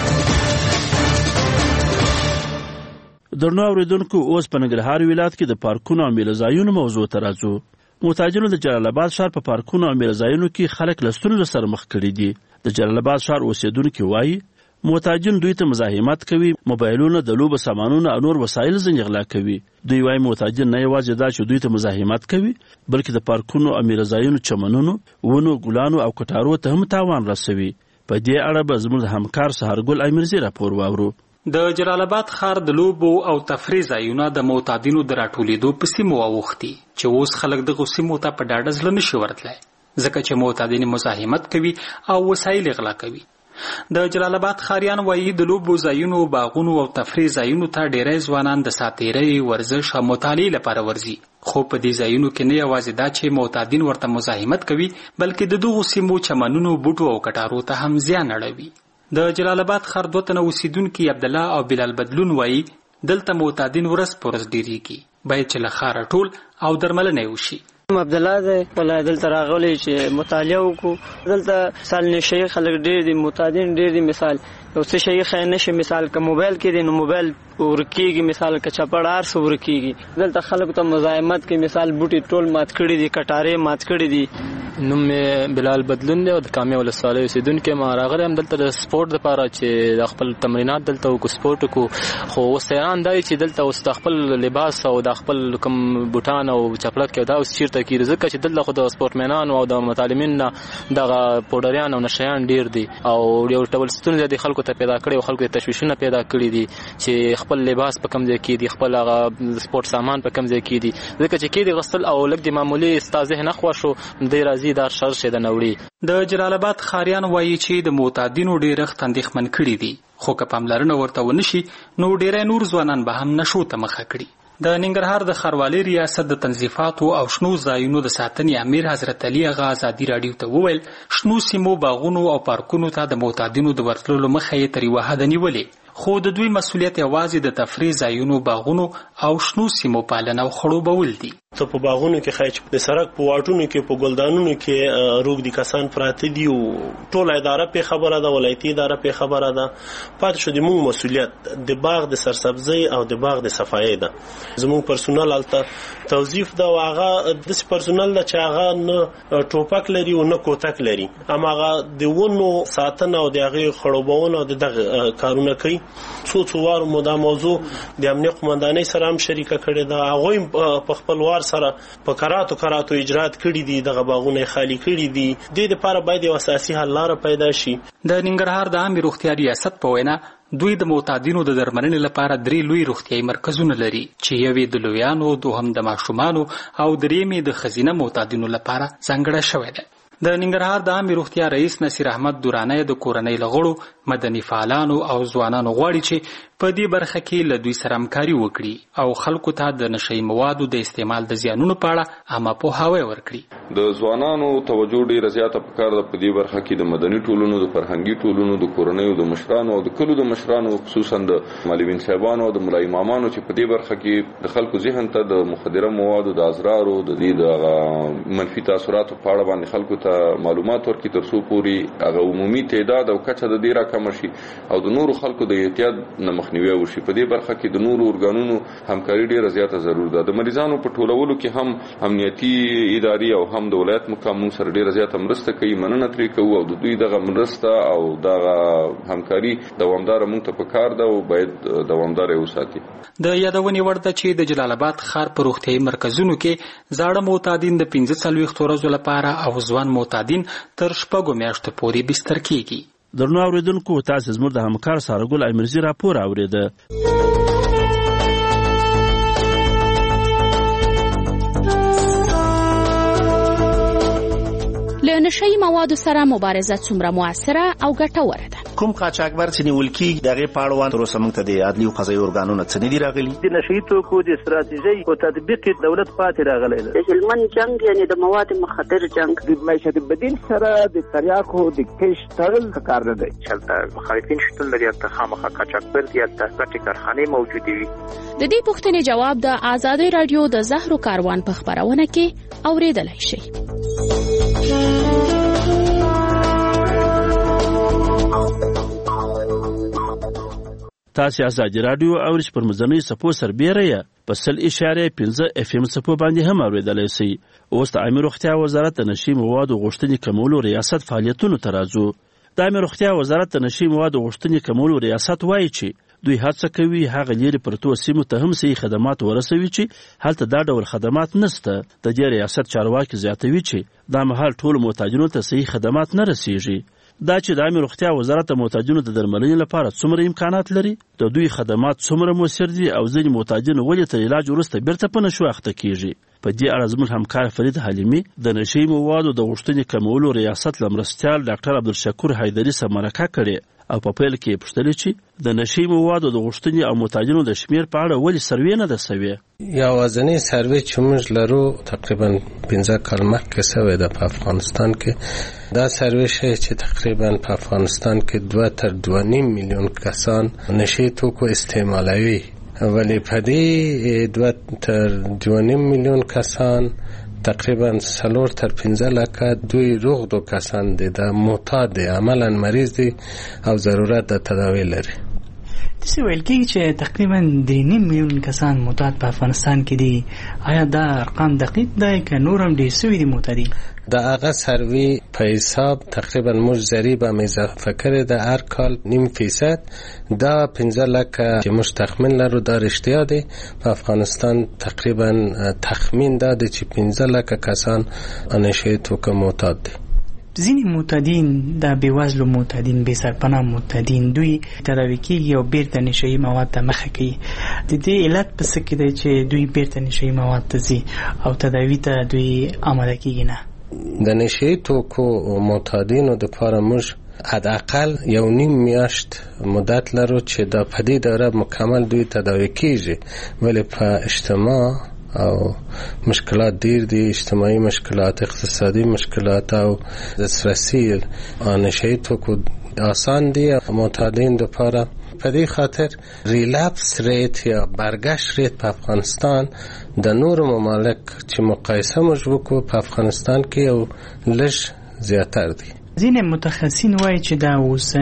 درنو اوریدونکو، اوس په ننګرهار ولایت کې د پارکونو او میله ځایونو موضوع ته راځو. معتادینو د جلال آباد ښار په پارکونو او میله ځایونو کې خلک له ستونزو سره مخ کړي دي. د جلال آباد ښار اوسیدونکي وایي معتادین دوی ته مزاحمت کوي، موبایلونه، د لوبو سامانونه او نور وسایل ځنې غلا کوي. دوی وایي معتادین نه یوازې دا چې دوی ته مزاحمت کوي بلکې د پارکونو او میله ځایونو چمنونو، ونو، ګلانو او کټارو ته هم تاوان رسوي. په دې اړه به زموږ همکار سهارګل امیرزي راپور واورو. د جلال آباد ښار د لوبو او تفریح ځایونه د معتادینو د راټولېدو په سیمو اوښتي چې اوس خلک دغو سیمو ته په ډاډه زړه نشي ورتلی ځکه چې معتادین مزاحمت کوي او وسایل غلا کوي. د جلال آباد ښاریان وایي د لوبو ځایونو، باغونو او تفریح ځایونو ته ډیری ځوانان د ساتیرۍ، ورزش او مطالعې لپاره ورځي. خو په دې ځایونو کې نه یوازې دا چې معتادین ورته مزاحمت کوي بلکې د دغو سیمو چمنونو، بوټو او کټارو ته هم زیان اړوي. د جلال آباد ښار دوه تنه اوسیدونکي عبدالله او بلال بدلون وایي دلته معتادین ورځ په ورځ ډیریږي، باید چې له ښاره ټول او درملنه یې وشي. عبدالله دی ولای دلته راغلی چې مطالعه وکړو. دلته مثال نشئی خلک ډېر دي، معتادین ډېر دي. مثال یو څه شی ښه نشي، مثال که موبایل کې دی نو موبایل ورکیږي، مثال که چپړ هر څه ورکیږي. دلته خلکو ته مزاحمت کوي، مثال بوټي ټول مات کړي دي، کټارې مات کړي دي. نوم مې بلال بدلون دی او د کامیا ولسوالۍ اوسیدونکی یم. راغلی یم دلته د سپورټ دپاره چې د خپل تمرینات دلته وکړو، سپورټ وکړو. خو اوس حیران دا چې دلته اوس د خپل لباس او د خپل کوم بوټان او چپلک دا اوس چېرته کېږي ځکه چې دلته خو د سپورټمینانو او د متعلمین نه دغه پوډریان او نشیان ډېر دي او یو ډول ستونزې د خلکو ته پیدا کړي او خلکو ته تشویشونه پیدا کړي دي چې خپل لباس په کوم ځای کې دي، خپل هغه سپورټ سامان په کوم ځای کې دي. ځکه چې کې د غسل او لږ د معمولي ستا ذهن نه خوښ شو دی راځي دا شر شي د نوړي. د جلال آباد ښاریان وایي چې د معتادینو ډېرښت اندېښمن کړي دي، خو که پاملرنه ورته ونشي نو ډېری نور ځوانان به هم نشو ته مخه کړي. د ننګرهار د ښاروالۍ ریاست د تنظیفاتو او شنو ځایونو د ساتنې امیر حضرت علي اغا ازادي راډیو ته وویل شنو سیمو، باغونو او پارکونو ته د معتادینو د ورتللو مخه یې تر یوه حده نیولې، خو د دوی مسؤلیت یوازې د تفریح ځایونو، باغونو او شنو سیمو پالنه او خړوبول دي. ته په باغونو کې خای چې د سړک په واټونو کې په ګلدانونو کې روغ دي کسان پراته دي او ټول اداره په خبره ده ولایتي اداره په خبره ده پات شو د موږ مسولیت د باغ د سرسبزي او د باغ د صفایي ده زموږ پرسونل الته توظیف ده واغه د پرسونل ده چې هغه نه ټوپک لري او نه کوتک لري اما هغه د ونو ساتنه او د هغه خړوبونه د دغه کارونه کوي څو څو وار مو دا موضوع د امنیت قومندانۍ سره هم شریکه کړې ده هغه په خپل وار سره په کراتو کراتو اجرات کړي دي دغه باغونه خالی کړي دي د دې لپاره باید یو اساسي حل لاره پیدا شي د ننګرهار د عامه روغتیا ریاست په وینا دوی د معتادینو د درملنې لپاره درې لوی روغتیايي مرکزونه لري چې یوې د لویانو دوهم د ماشومانو او درېمې د خزینه معتادینو لپاره ځانګړی شوی دی د ننګرهار د عامه روغتیا رئیس نصیر احمد دورانه د کورنۍ لغړو مدني فعالانو او ځوانانو غواړي چې په دې برخه کې له دوی سره همکاري وکړي او خلکو ته د نشئی موادو د استعمال د زیانونو په اړه عامه پوهاوی ورکړي د ځوانانو توجه ډیره زیاته پکار ده په دې برخه کې د مدني ټولنو د فرهنګي ټولنو د کورنۍ د مشرانو او د کلو د مشرانو خصوصا د معلمین صاحبانو او د ملای امامانو چې په دې برخه کې د خلکو ذهن ته د مخدره موادو د اضرارو د دې د منفي تاثیراتو په اړه باندې خلکو ته معلومات ورکړي تر څو پورې هغه عمومي تعداد او کچه د دې راکم شي او د نورو خلکو د احتیاط نه مخنیوي وشي په دې برخه کې د نورو ارګانونو همکاري ډیره زیاته ضرور ده د مریضانو په ټولولو کې هم امنیتي اداري او هم د ولایت مقام سره ډیره زیاته مرسته کوي مننه ترې کوو او د دوی دغه مرسته او دغه همکاري دوامدار مونږ ته پکار ده او باید دوامدار وساتي د یادونې وړ ده چې د جلال آباد ښار په روغتیايي مرکزونو کې زاړه معتادین د پنځه څلوېښت ورځو لپاره او ځوان معتادین تر شپږو میاشتو پورې بستر کیږي درنو اوریدونکو تاسو زموږ د همکار سارګل امیرزی راپور اوریده له نشئی موادو سره مبارزه څومره موثره او ګټوره ده کوم قاچاقبر چې نیول کیږي دغه پاړوان تر اوسه موږ ته د عدلي او قضایي ارګانونو څخه نه دی راغلي د نشئی توکو د استراتیژي او تطبیق دولت پاتې راغلی دی د هلمند جنگ یعنی د مواد مخدر جنگ د معیشت بدیل سره د تریاکو د کش تړل کار نه دی چې مخالفین شتون لري ته خامخا قاچاقبر دي ته ګټي کارخانه موجوده وي د دې پوښتنې جواب د آزادۍ رادیو د زهرو کاروان په خبرونه کې اوریدلای شئ تاسو ازادي رادیو او پر مزنی سپو سربېره یا په سل اشاره پنځه اف ام سپو باندې هم اوریدلای شئ اوس د عامه روغتیا وزارت د نشي موادو غوښتنې کمولو ریاست فعالیتونو ترازو د عامه روغتیا وزارت د نشي موادو غوښتنې کمولو ریاست وایي چې دوی هڅه کوي هغه لري پرتو سیمو ته هم صحیح خدمات ورسوي چې هلته دا ډول خدمات نشته د دې ریاست چارواکي زیاتوي چې دا مهال ټول محتاجینو ته صحیح خدمات نه رسیږي دا چې د عامه روغتیا وزارت د محتاجینو د درملنې لپاره څومره امکانات لري د دوی خدمات څومره موثر دي او ځینې محتاجین ولې تر علاج وروسته بیرته په نشو اخته کیږي په دې اړه زموږ همکار فرید حلیمي د نشئی موادو د غوښتنې کمولو ریاست له مرستیال ډاکټر عبدالشکور حیدري سره مرکه کړې او په پیل کې پوښتنه چې د نشئی موادو د غوښتنې او محتاجینو د شمیر په اړه ولې سروې نه ده سوې یوازینی سروې چې موږ لرو تقریبا پنځه کال مخکې سوې ده په افغانستان کې دا سروې شوی چې تقریبا په افغانستان کې دوه تر دوه نیم میلیون کسان نشئی توکو استعمالوي ولی په دې دوه تر دوه نیم میلیون کسان تقریبا سلور تر پنځه لکه دوی روغ دو کسان دي د معتاد دي عملا مریض دي او ضرورت د تداوی لري داسې ویل کېږي چې تقریبا درې نیم میلیون کسان معتاد په افغانستان کې دي آیا دا ارقام دقیق دی که نور هم ډېر سوي دي معتادین د هغه سروي په حساب تقریبا موږ ضریب هم اضافه کړی د هر کال نیم فیصد دا پنځه لکه چې موږ تخمین لرو دا رښتیا دی په افغانستان تقریبا تخمین دا دی چې پنځه لکه کسان نشئی توکو معتاد دي ځینې معتادین د بېوزلو معتادین بې سرپناه معتادین دوی تداوي کېږي او بیرته نشئی مواد ته مخه کوي د دې علت په څه کې دی چې دوی بیرته نشئی مواد ته ځي او تداوي ته دوی آماده کېږي نه د نشئی توکو معتادینو دپاره موږ حداقل یو نیم میاشت مدت لرو چې دا په دې دوره مکمل دوی تداوي کېږي ولی په اجتماع او مشکلات ډیر دي اجتماعي مشکلات اقتصادي مشکلات او دسترسی نشئی توکو آسان دی معتادین لپاره. په دې خاطر ریلپس ریت یا برگشت ریت په افغانستان د نور ممالک چې مقایسه موږ وکړو په افغانستان کې یو لږ زیاتر دی. ځینې متخصصین وایي چې دا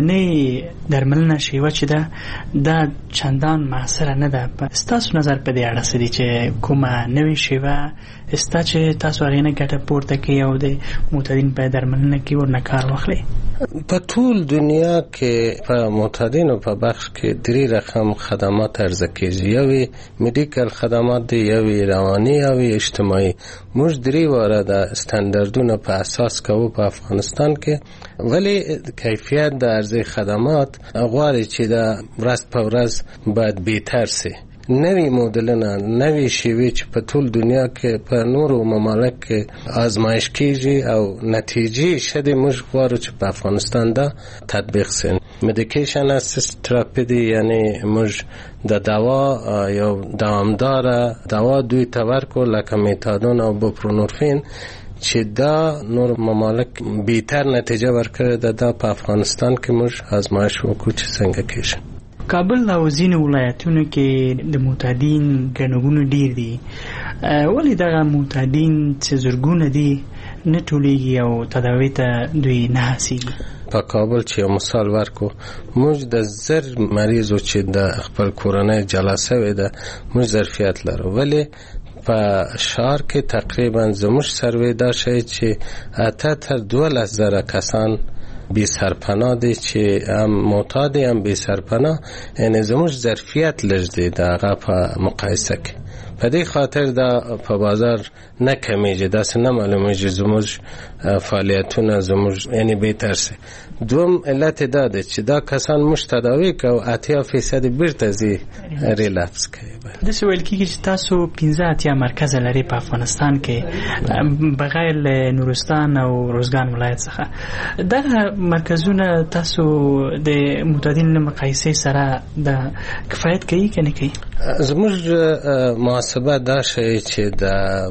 اوسنۍ درملنه شیوه چې ده دا چندان موثره نه ده. ستاسو نظر په دې اړه څه دی چې کومه نوې شیوه ستا چې تاسو هغې نه ګټه پورته کړئ او د معتادین په درملنه کې ورنه کار واخلئ؟ په ټول دنیا کې په معتادینو په بخش کې درې رقم خدمات عرضه کېږي. یوې میډیکل خدمات دی، یوې رواني، یوې اجتماعي. موږ درې واره د سټنډرډونو په اساس کوو په افغانستان کې، ولی کیفیت د عرضه خدمات غواړي چې د ورځ په ورځ باید بهتر سي. نوی مدلونه، نوی شیوه چې په ټول دنیا کې په نورو ممالک کې آزمایش کیږي او نتیجې شته، موږ غواړو چې په افغانستان دا تطبیق سي. میډیکیشن اسیست تراپی دی، یعنی موږ د دوا یو دوامداره دوا دوی ته ورکو لکه میتادون او بوپرونورفین چې دا نور ممالک بهتر نتیجه ورکړي ده. دا په افغانستان کې موږ آزمایش وکړو چې څنګه کیږي. کابل او ځینو ولایتونو کې د معتادین ګڼه ډیر دي، ولې دغه معتادین چې زرګونه دي نه ټولیږي او تداوی ته دوی نه هڅیږي؟ په کابل چې یو مثال ورکو، موږ د زر مریضو چې د خپل کورنۍ جلا سوی ده موږ ظرفیت لرو، ولی په شهر کې تقریبا زموږ سروې دا شی چې اته تر دولس زره کسان بی سرپناه دی چې هم معتاد هم بی سرپناه، یعنی زموږ ظرفیت لږ دی د هغه په مقایسه کې. په دې خاطر دا په بازار نه کمیږي، داسې نه معلومیږي زموږ فعالیتونه زموږ یعنی بهتر سي. دوم علت دا ده چې دا کسان موږ تداوی کوو، اتیا فیصد بیرته ځي ریلپس کوي. داسې ویل کېږي چې تاسو پنځه اتیا مرکز لري په افغانستان کې بغیر له نورستان او روزګان ولایت څخه. دغه مرکزونه تاسو د معتادین له مقایسې سره د کفایت کوي که نه کوي؟ زموږ محاسبه دا شی چې د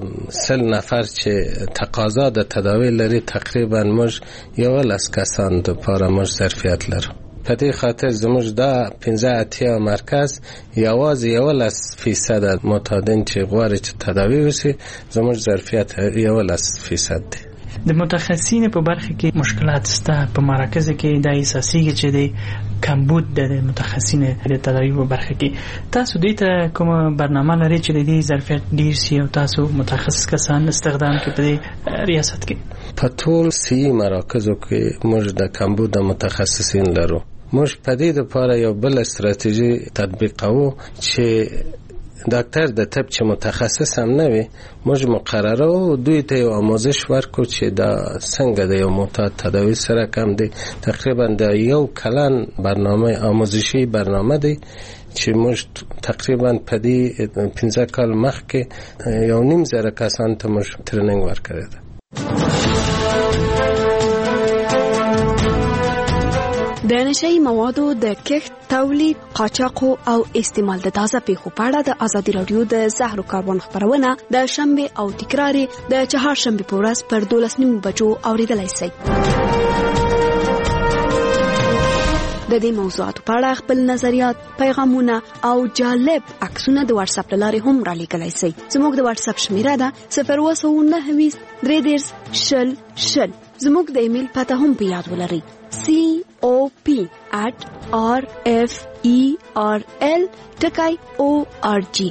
سل نفر چې تقاضا د تداوی لري تقریبا موږ یولس کسان دپاره موږ ظرفیت لرو. په دې خاطر زموږ دا پنځه اتیا مرکز یوازې یولس فیصد معتادین چې غواړي چې تداوی وشي، زموږ ظرفیت یولس فیصد دی. د متخصصین په برخه کې مشکلات سته په مراکز کې د اساسي چې د کمبود د متخصصین د تداوی په برخه کې تاسو دې ته کوم برنامه لري چې د دې ظرفیت ډیر شي او تاسو متخصص کسان استخدام کړئ په ریاست کې؟ په ټول سی مراکزو کې موږ د کمبود د متخصصین لرو. موږ په دې لپاره یو بل استراتیژي تطبیقوو چې ډاکټر د طب چې متخصص هم نه وي، موږ مقرره او دوی ته یو آموزش ورکو چې دا څنګه د یو معتاد تداوی سره کم دی. تقریبا د یو کلن برنامه آموزشی برنامه دی چې موږ تقریبا په دې پنځه کال مخکې یو نیم زره کسان ته موږ تریننګ ورکړی دی. د نشئی موادو د کښت، تولید، قاچاق او استعمال د تازه پیښو په اړه د ازادي رادیو د زهرو کاروان خبرونه د شنبه او تکرار د چهارشنبه په ورځ پر دولس نیمو بجو اوریدلای شئ. د دې موضوعاتو په اړه خپل نظریات، پیغامونه او جالب عکسونه د واتس اپ لارې هم را لیږلی شئ. زموږ د واتس اپ شمیره ده صفر اووه سوه نهه ویشت درې دېرش شل شل. زموږ د ایمیل پته هم په یاد ولرئ: سی او پی at r f e r l ټکی او ار جی.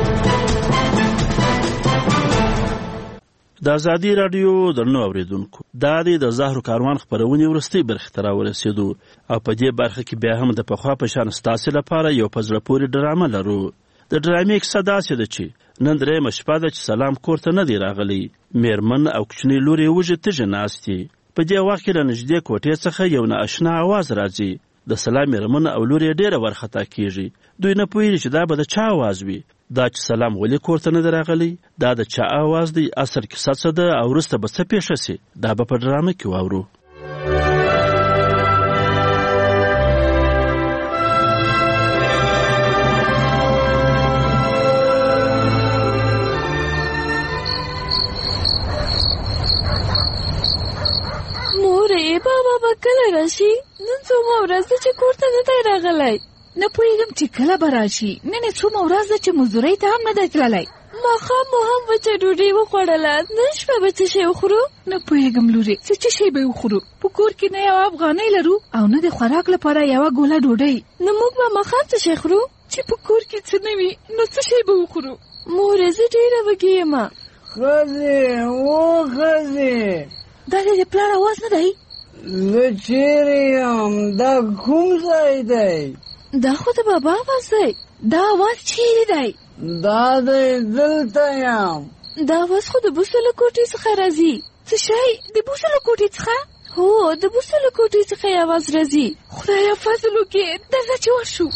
د ازادي رادیو درنو اوریدونکو، دا د زهرو کاروان خبرونه ورستي برخه تر ورسېدو او په دې برخه کې بیا هم د پخوا په شان ستاسو لپاره یو پزړه پورې ډرامه لرو. د ډرامې کیسه داسې ده چې نن درېیمه شپه ده چې سلام کور ته نه دی راغلی. میرمن او کوچنی لور یې وږې تږې ناستې. په دې وخت کې له نږدې کوټې څخه یو نااشنا اواز راځي. د سلام میرمن او لور یې ډېره وارخطا کېږي. دوی نه پوهېږي چې دا به د چا اواز وي. دا چې سلام ولې کور ته نه دی راغلی، دا د چا اواز دی، اصل کیسه څه ده او وروسته به څه پیښه سي، دا به په ډرامه کې واورو. مورې بابا به کله راشي؟ نن څومره ورځ ده چې کور ته نه دی راغلی. نه پوهېږم چې کله به راشي. نن یې څومره ورځ ده چې مزدورۍ ته هم نه دی تللی. ماښام مو هم وچه ډوډۍ وخوړله. نن شپه به څه شی وخورو؟ نه پوهېږم لورې څه څه شی به وخورو. په کور کې نه یوه افغانۍ لرو او نه د خوراک لپاره یوه ګوله ډوډۍ. نو موږ به ماښام څه شی خورو؟ چې په کور کې څه نه وي نو څه شی به وخورو؟ مورې زه ډېره وږې یم. ښځې و ښځې دا د پلار اواز نه دی؟ زه چیرې یم؟ دا کوم ځای دی؟ دا خو د بابا اواز دی. دا اواز چیرې دی؟ دا دی دلته یم. دا اواز خو د بوسو له کوټې څخه راځي. څه شی د بوسو له کوټې څخه؟ هو د بوسو له کوټې څخه یې اواز راځي. خدایه فضل وکړې درځه چې ورشو.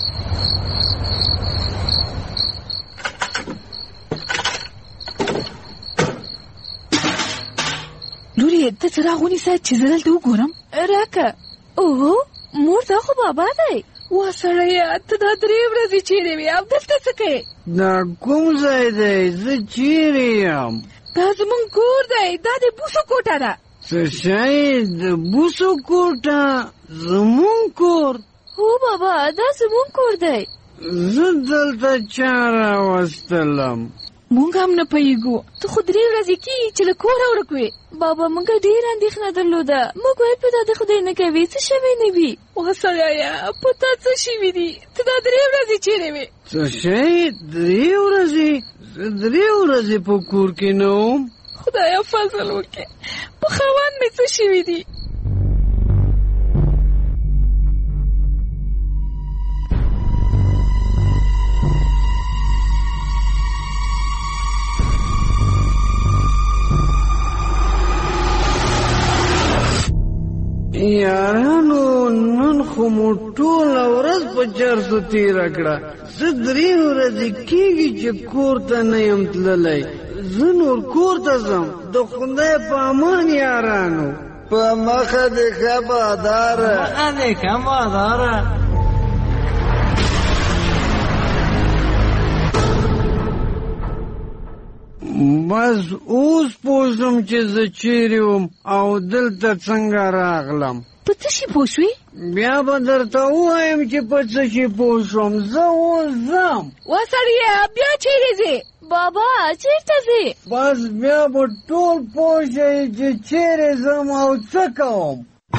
لورې ته څراغ ونیسه چې زه دلته وګورم. راکه. اوهو مور دا خو بابا دی. وا سړیه ته دا درې ورځې چیرې وې او دلته څه کوې؟ دا کوم ځای دی؟ زه چیرې یم؟ دا زمونږ کور دی. دا د بوسو کوټه ده. څه شی د بوسو کوټه؟ زمونږ کور؟ هو بابا دا زمونږ کور دی. زه دلته چا راوستلم؟ مونږ هم نه پوهېږو. ته خو درې ورځې کېږي چې له کوره ورک وې. بابا مونږ ډېره اندېښنه درلوده. موږ ویل په دا د خدای نه کوي څه شوی نه وي. وا سړیه په تا څه شوي دي؟ ته دا درې ورځې چیرې وې؟ څه شی درې ورځې؟ زه درې ورځې په کور کې نه وم. خدایه فضل وکړې په خاوند مې څه شوي دي؟ یارانو نن خو مو ټوله ورځ په چرسو تېره کړه. زه درې ورځې کېږي چې کور ته نه یم تللی. زه نور کور ته ځم. د خدای په امان یارانو. په مخه دې ښه باداره. مخه دې ښه باداره. بس اوس پوه شوم چې زه چیرې وم او دلته څنګه راغلم. په څه شي پوه شوې؟ بیا به درته ووایم چې په څه شي پوه شوم. زه اوس ځم. وا سړیه بیا چیرې ځې؟ بابا چیرته ځې؟ بس بیا به ټول پوه شئ چې چیرې ځم او څه کوم.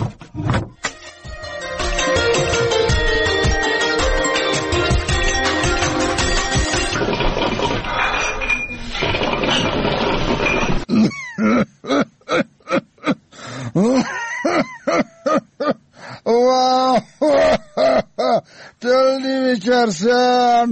تل دی چرسان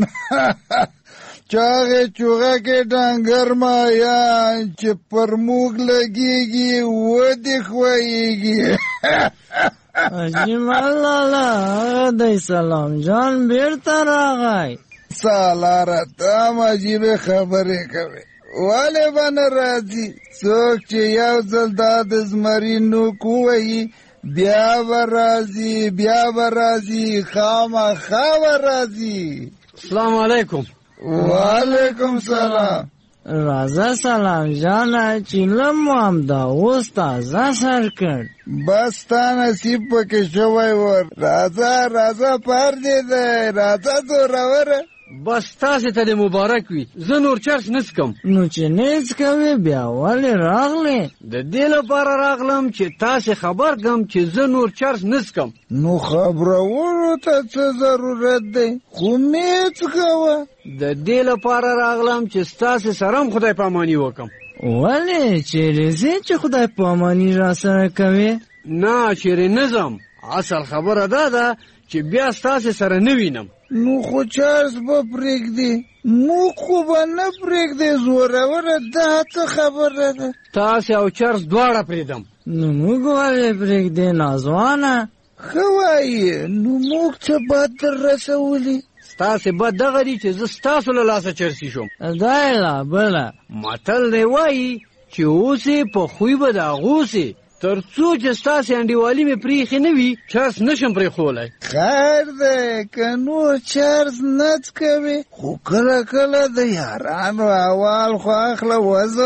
چاغه چوغه کې ډنګر مایان چې پر موږ لګيږي ودی خوېږي. اجم الله دای سلام جان بیرته راغی. سالاره ته عجیب خبرې کوي. والے بن راځي څوک چې یو ځل دا د زمرینو کوي بیا به راځي بیا به راځي خامخا به راځي. السلام علیکم. وعلیکم سلام. راځه سلام جانه چې لم هم دا اوس تازه سر کړ. بس تا نصیب پکې شوی ور. راځه راځه پر دې دی راځه زوروره. بس تاسې ته د مبارک وي. زه نور چرس نڅکم. نو چې نه څکوې بیا ولې راغلې؟ د دې لپاره راغلم چې تاسې خبر کړم چې زه نور چرس نڅکم. نو خبرولو ته څه ضرورت دی؟ خو مې څکوه. د دې لپاره راغلم چې ستاسې سره هم خدای پاماني وکړم. ولې چیرې ځې چې خدای پاماني را سره کوې؟ نه چیرې نه ځم. اصل خبره دا ده چې بیا ستاسې سره نه وینم. نو خو چرس به پرېږدې؟ موږ خو به نه پرېږدې زوروره. دا څه خبره ده؟ تاسې او چرس دواړه پرېږدم. نو موږ ولې پرېږدې نازوانه؟ ښه وایې. نو موږ څه بد در رسولي؟ ستاسې بد دغه دي چې زه ستاسو له لاسه چرسي شوم. دا یې لا بله متل دی وایي چې اوسې په خوی به د اغوسې. تر څو چې ستاسې انډیوالي مې پرېښې نه وي چرس نشم پرېښولی. خیر دی که نور چرس نه څکوې خو کله کله د یارانو احوال خو اخله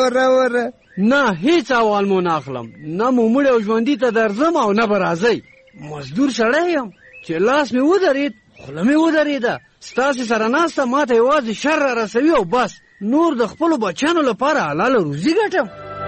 وزوروره. نه هیڅ احوال مو نه اخلم. نه مو مړی او ژوندي ته درځم او نه به راځئ. مزدور سړی یم چې لاس مې ودرېد خوله مې ودرېده ستاسې سره ناسته ماته یوازې شر را رسوي او بس نور د خپلو بچیانو لپاره حلاله روزي ګټم.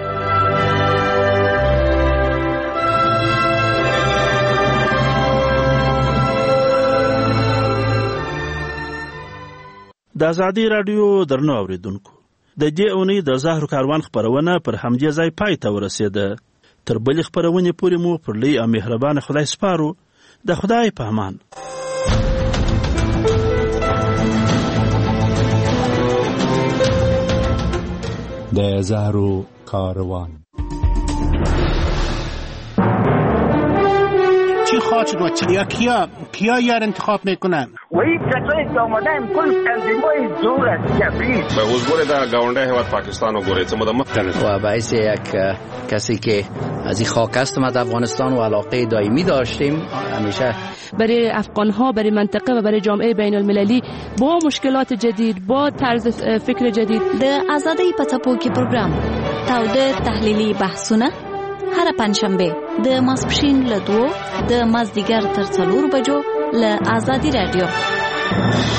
د ازادي راډیو درنو اوریدونکو د دې اونۍ د زهرو کاروان خپرونه پر همدې ځای پای ته ورسېده. تر بلې خپرونې پورې مو پر لوی او مهربانه خدای سپارو. د خدای په امان. د زهرو کاروان. چی خواهد شد و چی یا کیا کیا یار انتخاب میکنن؟ و این کسایی که آمدن کل تنظیمای زور است جبری. به حضور در گاونده هیواد پاکستان و گوریت مدمت و باعث یک کسی که از این خاک است ما در افغانستان و علاقه دائمی داشتیم همیشه برای افغان‌ها برای منطقه و برای جامعه بین المللی با مشکلات جدید با طرز فکر جدید د آزادۍ په څپو کې پروګرام تاوده تحلیلي بحثونه هر پنځشنبه د ماسپښین له دوه د مازدیګر تر څلور بجو له آزادي رادیو.